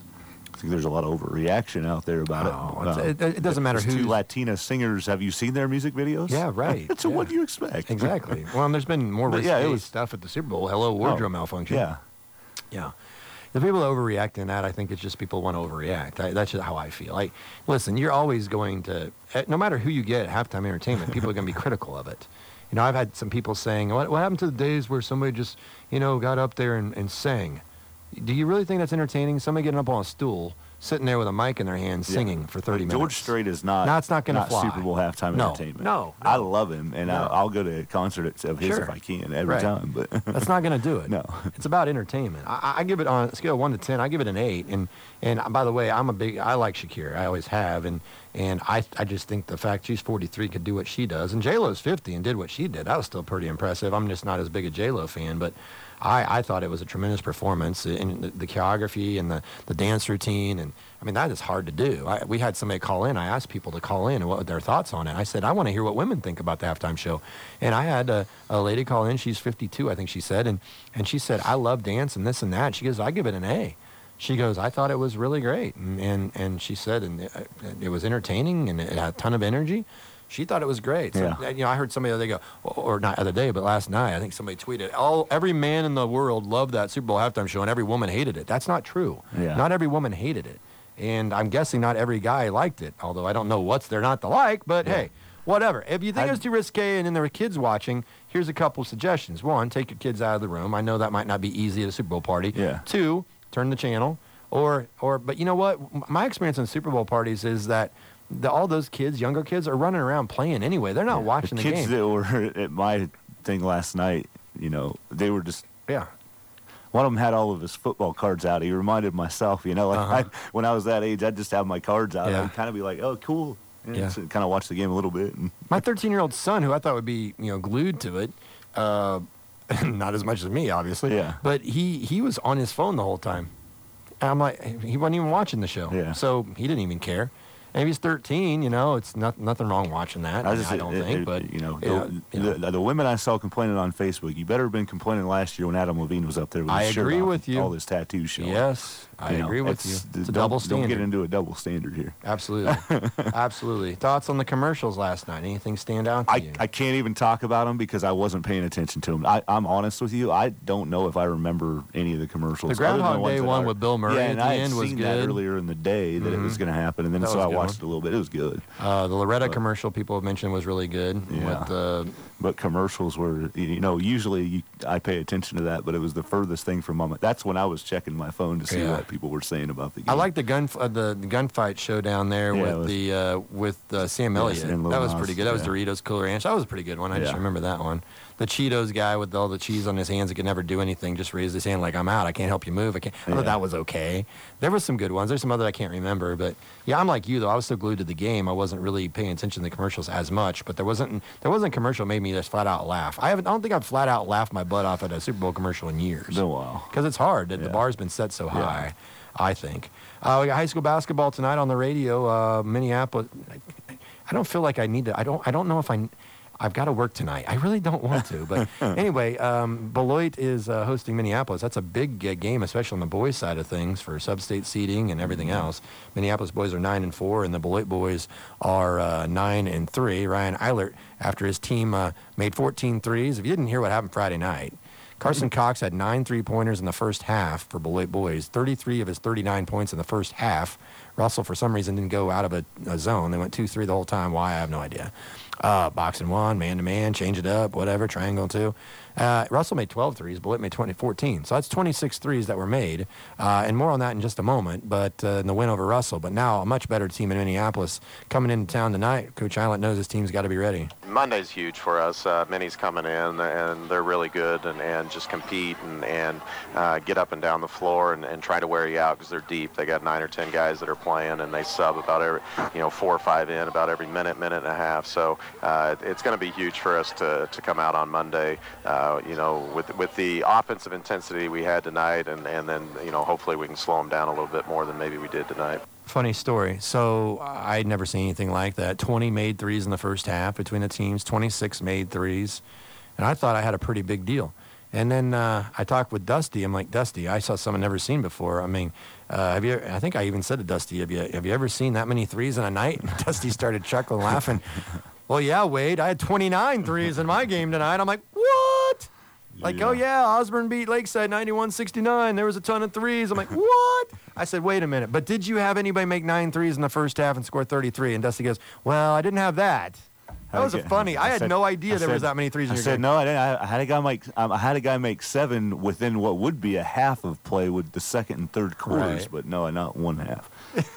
I think there's a lot of overreaction out there about Oh, it. it's- it- it doesn't matter these who's- two Latina singers. Have you seen their music videos? Yeah, right. so Yeah. what do you expect? Exactly. Well, and there's been more But risque yeah, it was- stuff at the Super Bowl. Hello, wardrobe Oh, malfunction. Yeah. Yeah. The people that overreact in that, I think it's just people want to overreact. I, that's just how I feel. Like, listen, you're always going to, eh, no matter who you get at halftime entertainment, people are going to be critical of it. You know, I've had some people saying, what, what happened to the days where somebody just, you know, got up there and, and sang? Do you really think that's entertaining? Somebody getting up on a stool, sitting there with a mic in their hand, singing Yeah. for thirty minutes. George Strait is not. No, it's not gonna fly. Super Bowl halftime No, entertainment. no, I love him, and No. I'll, I'll go to a concert of his Sure. if I can every Right. time. But That's not going to do it. No. It's about entertainment. I, I give it on a scale of one to ten. I give it an eight. And and by the way, I'm a big. I like Shakira. I always have. And and I I just think the fact she's forty-three could do what she does, and J Lo's fifty and did what she did. That was still pretty impressive. I'm just not as big a J Lo fan, but. I, I thought it was a tremendous performance, and the, the choreography and the, the dance routine, and I mean that is hard to do. I, we had somebody call in. I asked people to call in and what their thoughts on it. I said I want to hear what women think about the halftime show, and I had a, a lady call in. She's fifty-two, I think she said, and and she said I love dance and this and that. She goes, I give it an A. She goes, I thought it was really great, and and, and she said, and it, it was entertaining and it had a ton of energy. She thought it was great. So, Yeah. you know, I heard somebody the other day go, or not the other day, but last night, I think somebody tweeted, "All every man in the world loved that Super Bowl halftime show, and every woman hated it." That's not true. Yeah. Not every woman hated it, and I'm guessing not every guy liked it. Although I don't know what's there not to like, but Yeah. hey, whatever. If you think I- it's too risque, and then there are kids watching, here's a couple suggestions. One, take your kids out of the room. I know that might not be easy at a Super Bowl party. Yeah. Two, turn the channel, or or. But you know what? My experience in Super Bowl parties is that. The, all those kids, younger kids, are running around playing anyway. They're not watching the the, kids game. that were at my thing last night, you know, they were just. Yeah. One of them had all of his football cards out. He reminded myself, you know, like Uh-huh. I, when I was that age, I'd just have my cards out. Yeah. I'd kind of be like, oh, cool. And Yeah. kind of watch the game a little bit. And My thirteen-year-old son, who I thought would be, you know, glued to it, uh, not as much as me, obviously. Yeah. But he he was on his phone the whole time. And I'm like, he wasn't even watching the show. Yeah. So he didn't even care. And if he's thirteen, you know, it's not, nothing wrong watching that. I, I, just, I don't it- think, it- but you know, yeah, the, you know. The, the women I saw complaining on Facebook, you better have been complaining last year when Adam Levine was up there with I his shirt agree off with and you. all this tattoo showing. Yes, I You know, agree with it's- you. It's a don't- double Don't standard. get into a double standard here. Absolutely. Absolutely. Thoughts on the commercials last night? Anything stand out to I, you? I can't even talk about them because I wasn't paying attention to them. I, I'm honest with you. I don't know if I remember any of the commercials. The other than Groundhog ones Day that one are- with Bill Murray yeah, at and the I had end was seen that good. earlier in the day that it was Mhm. going to happen, and then That so was I a good watched one. it a little bit. It was good. Uh, the Loretta But- commercial people have mentioned was really good. Yeah. With the But commercials were, you know, usually you, I pay attention to that, but it was the furthest thing from my. That's when I was checking my phone to see Yeah. what people were saying about the game. I like the gun uh, the, the gunfight show down there Yeah, with it was- the uh, with uh, Sam Yes, Elliott. and Lil that was Nas, pretty good. That was yeah. Doritos Cool Ranch. That was a pretty good one. I just Yeah. remember that one. The Cheetos guy with all the cheese on his hands that could never do anything just raised his hand like, I'm out. I can't help you move. I can't. I thought Yeah. that was okay. There were some good ones. There's some other I can't remember, but yeah, I'm like you though. I was so glued to the game, I wasn't really paying attention to the commercials as much. But there wasn't there wasn't a commercial that made me just flat out laugh. I haven't. I don't think I've flat out laughed my butt off at a Super Bowl commercial in years. Been a while. Because it's hard. The Yeah. bar's been set so Yeah. high. I think. Uh, we got high school basketball tonight on the radio. Uh, Minneapolis. I, I don't feel like I need to. I don't. I don't know if I. I've got to work tonight. I really don't want to. But anyway, um, Beloit is uh, hosting Minneapolis. That's a big uh, game, especially on the boys' side of things for sub-state seeding and everything else. Minneapolis boys are nine and four, and the Beloit boys are uh, nine and three. Ryan Eilert, after his team uh, made fourteen threes. If you didn't hear what happened Friday night, Carson Cox had nine three-pointers in the first half for Beloit boys, thirty-three of his thirty-nine points in the first half. Russell, for some reason, didn't go out of a, a zone. They went two three the whole time. Why? I have no idea. Uh, box and one, man-to-man, change it up, whatever, triangle two. Uh, Russell made twelve threes, Beloit made twenty, fourteen. So that's twenty-six threes that were made. Uh, and more on that in just a moment, but uh, in the win over Russell. But now a much better team in Minneapolis coming into town tonight. Coach Eilert knows his team's got to be ready. Monday's huge for us. Uh, Minnie's coming in, and they're really good, and, and just compete and, and uh, get up and down the floor and, and try to wear you out because they're deep. They got nine or ten guys that are playing, and they sub about every, you know, four or five in about every minute, minute and a half. So uh, it's going to be huge for us to, to come out on Monday, uh, you know, with with the offensive intensity we had tonight, and, and then, you know, hopefully we can slow them down a little bit more than maybe we did tonight. Funny story. So I'd never seen anything like that. twenty made threes in the first half between the teams, twenty-six made threes. And I thought I had a pretty big deal. And then uh, I talked with Dusty. I'm like, Dusty, I saw something I've never seen before. I mean, uh, have you? I think I even said to Dusty, have you, have you ever seen that many threes in a night? And Dusty started chuckling, laughing. Well, yeah, Wade, I had twenty-nine threes in my game tonight. I'm like, what? Like, yeah. oh, yeah, Osborne beat Lakeside ninety-one sixty-nine. There was a ton of threes. I'm like, what? I said, wait a minute. But did you have anybody make nine threes in the first half and score thirty-three? And Dusty goes, well, I didn't have that. That was Okay. funny. I, I had said- no idea I there said- was that many threes in I your said game. no. I didn't. I, I had a guy make. Um, I had a guy make seven within what would be a half of play with the second and third quarters, Right. but no, not one half.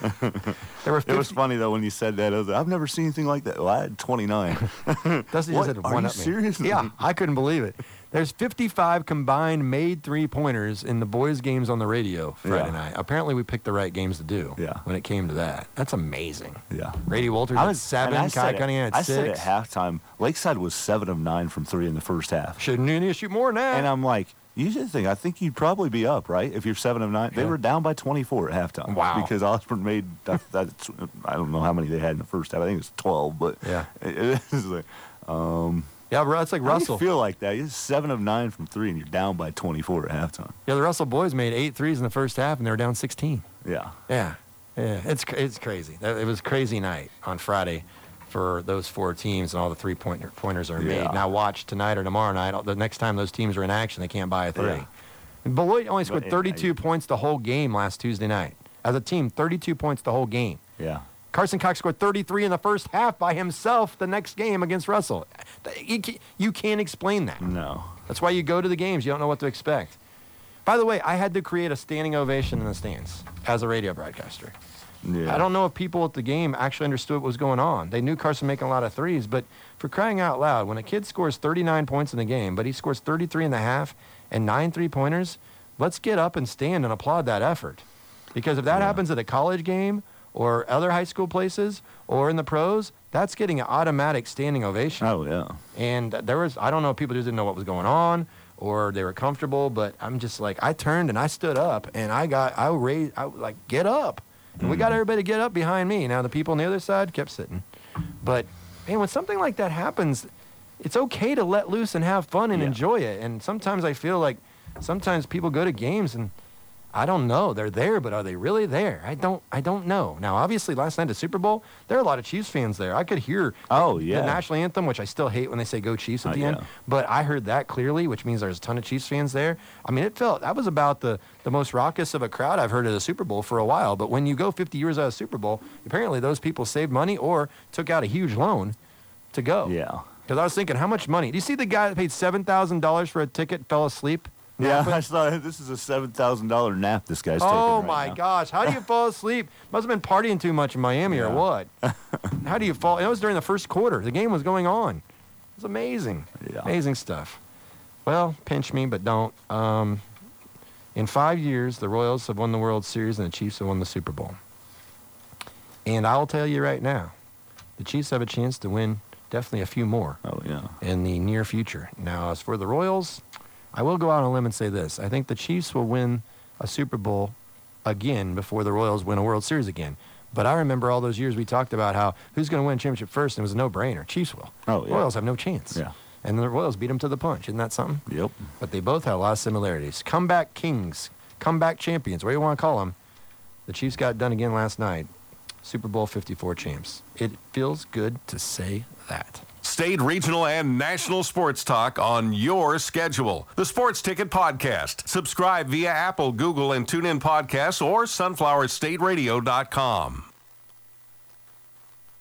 There were it was funny though when you said that. I was like, I've never seen anything like that. Well, I had twenty-nine. Dusty What? just had Are one you up me. serious? Yeah, I couldn't believe it. There's fifty-five combined made three-pointers in the boys' games on the radio Friday Yeah. night. Apparently, we picked the right games to do Yeah. when it came to that. That's amazing. Yeah. Brady Walters I at was seven, and I Kai said it- Cunningham at I six. said at halftime, Lakeside was seven of nine from three in the first half. Shouldn't need to shoot more than that. And I'm like, you should think, I think you'd probably be up, right? If you're seven of nine. They Yeah. were down by twenty-four at halftime. Wow. Because Osborne made, that, that's, I don't know how many they had in the first half. I think it was twelve, but Yeah. it, it was like, um, Yeah, bro, it's like how Russell. do you feel like that? You're seven of nine from three, and you're down by twenty-four at halftime. Yeah, the Russell boys made eight threes in the first half, and they were down sixteen. Yeah. Yeah, yeah, it's cra- it's crazy. That- It was a crazy night on Friday for those four teams, and all the three pointer pointers are Yeah. made. Now watch tonight or tomorrow night. The next time those teams are in action, they can't buy a three. Yeah. And Beloit only scored But, thirty-two points the whole game last Tuesday night. As a team, thirty-two points the whole game. Yeah. Carson Cox scored thirty-three in the first half by himself the next game against Russell. You ca- you can't explain that. No. That's why you go to the games. You don't know what to expect. By the way, I had to create a standing ovation in the stands as a radio broadcaster. Yeah. I don't know if people at the game actually understood what was going on. They knew Carson making a lot of threes, but for crying out loud, when a kid scores thirty-nine points in the game, but he scores thirty-three in the half and nine three-pointers, let's get up and stand and applaud that effort. Because if that Yeah. happens at a college game or other high school places or in the pros, that's getting an automatic standing ovation. Oh, yeah. And there was, I don't know if people just didn't know what was going on or they were comfortable, but I'm just like, I turned and I stood up and I got, I raised, I was like, get up. And we got everybody to get up behind me. Now the people on the other side kept sitting. But, man, when something like that happens, it's okay to let loose and have fun and Yeah. enjoy it. And sometimes I feel like sometimes people go to games and I don't know. They're there, but are they really there? I don't I don't know. Now, obviously, last night at Super Bowl, there are a lot of Chiefs fans there. I could hear Oh, the yeah. national anthem, which I still hate when they say go Chiefs at Oh, the end. yeah. But I heard that clearly, which means there's a ton of Chiefs fans there. I mean, it felt, that was about the, the most raucous of a crowd I've heard at a Super Bowl for a while. But when you go fifty years out of Super Bowl, apparently those people saved money or took out a huge loan to go. Yeah. Because I was thinking, how much money? Do you see the guy that paid seven thousand dollars for a ticket fell asleep? Yeah, napping? I saw this is a seven thousand dollar nap this guy's taking. Oh right my now. gosh! How do you fall asleep? Must have been partying too much in Miami or Yeah. what? How do you fall? It was during the first quarter. The game was going on. It was amazing. Yeah. Amazing stuff. Well, pinch me, but don't. Um, in five years, the Royals have won the World Series and the Chiefs have won the Super Bowl. And I'll tell you right now, the Chiefs have a chance to win definitely a few more. Oh yeah. In the near future. Now, as for the Royals, I will go out on a limb and say this. I think the Chiefs will win a Super Bowl again before the Royals win a World Series again. But I remember all those years we talked about how who's going to win a championship first, and it was a no-brainer. Chiefs will. Oh, yeah. Royals have no chance. Yeah. And the Royals beat them to the punch. Isn't that something? Yep. But they both have a lot of similarities. Comeback kings, comeback champions, whatever you want to call them. The Chiefs got it done again last night. Super Bowl fifty-four champs. It feels good to say that. state, regional, and national sports talk on your schedule. The Sports Ticket Podcast. Subscribe via Apple, Google, and TuneIn Podcasts or sunflower state radio dot com.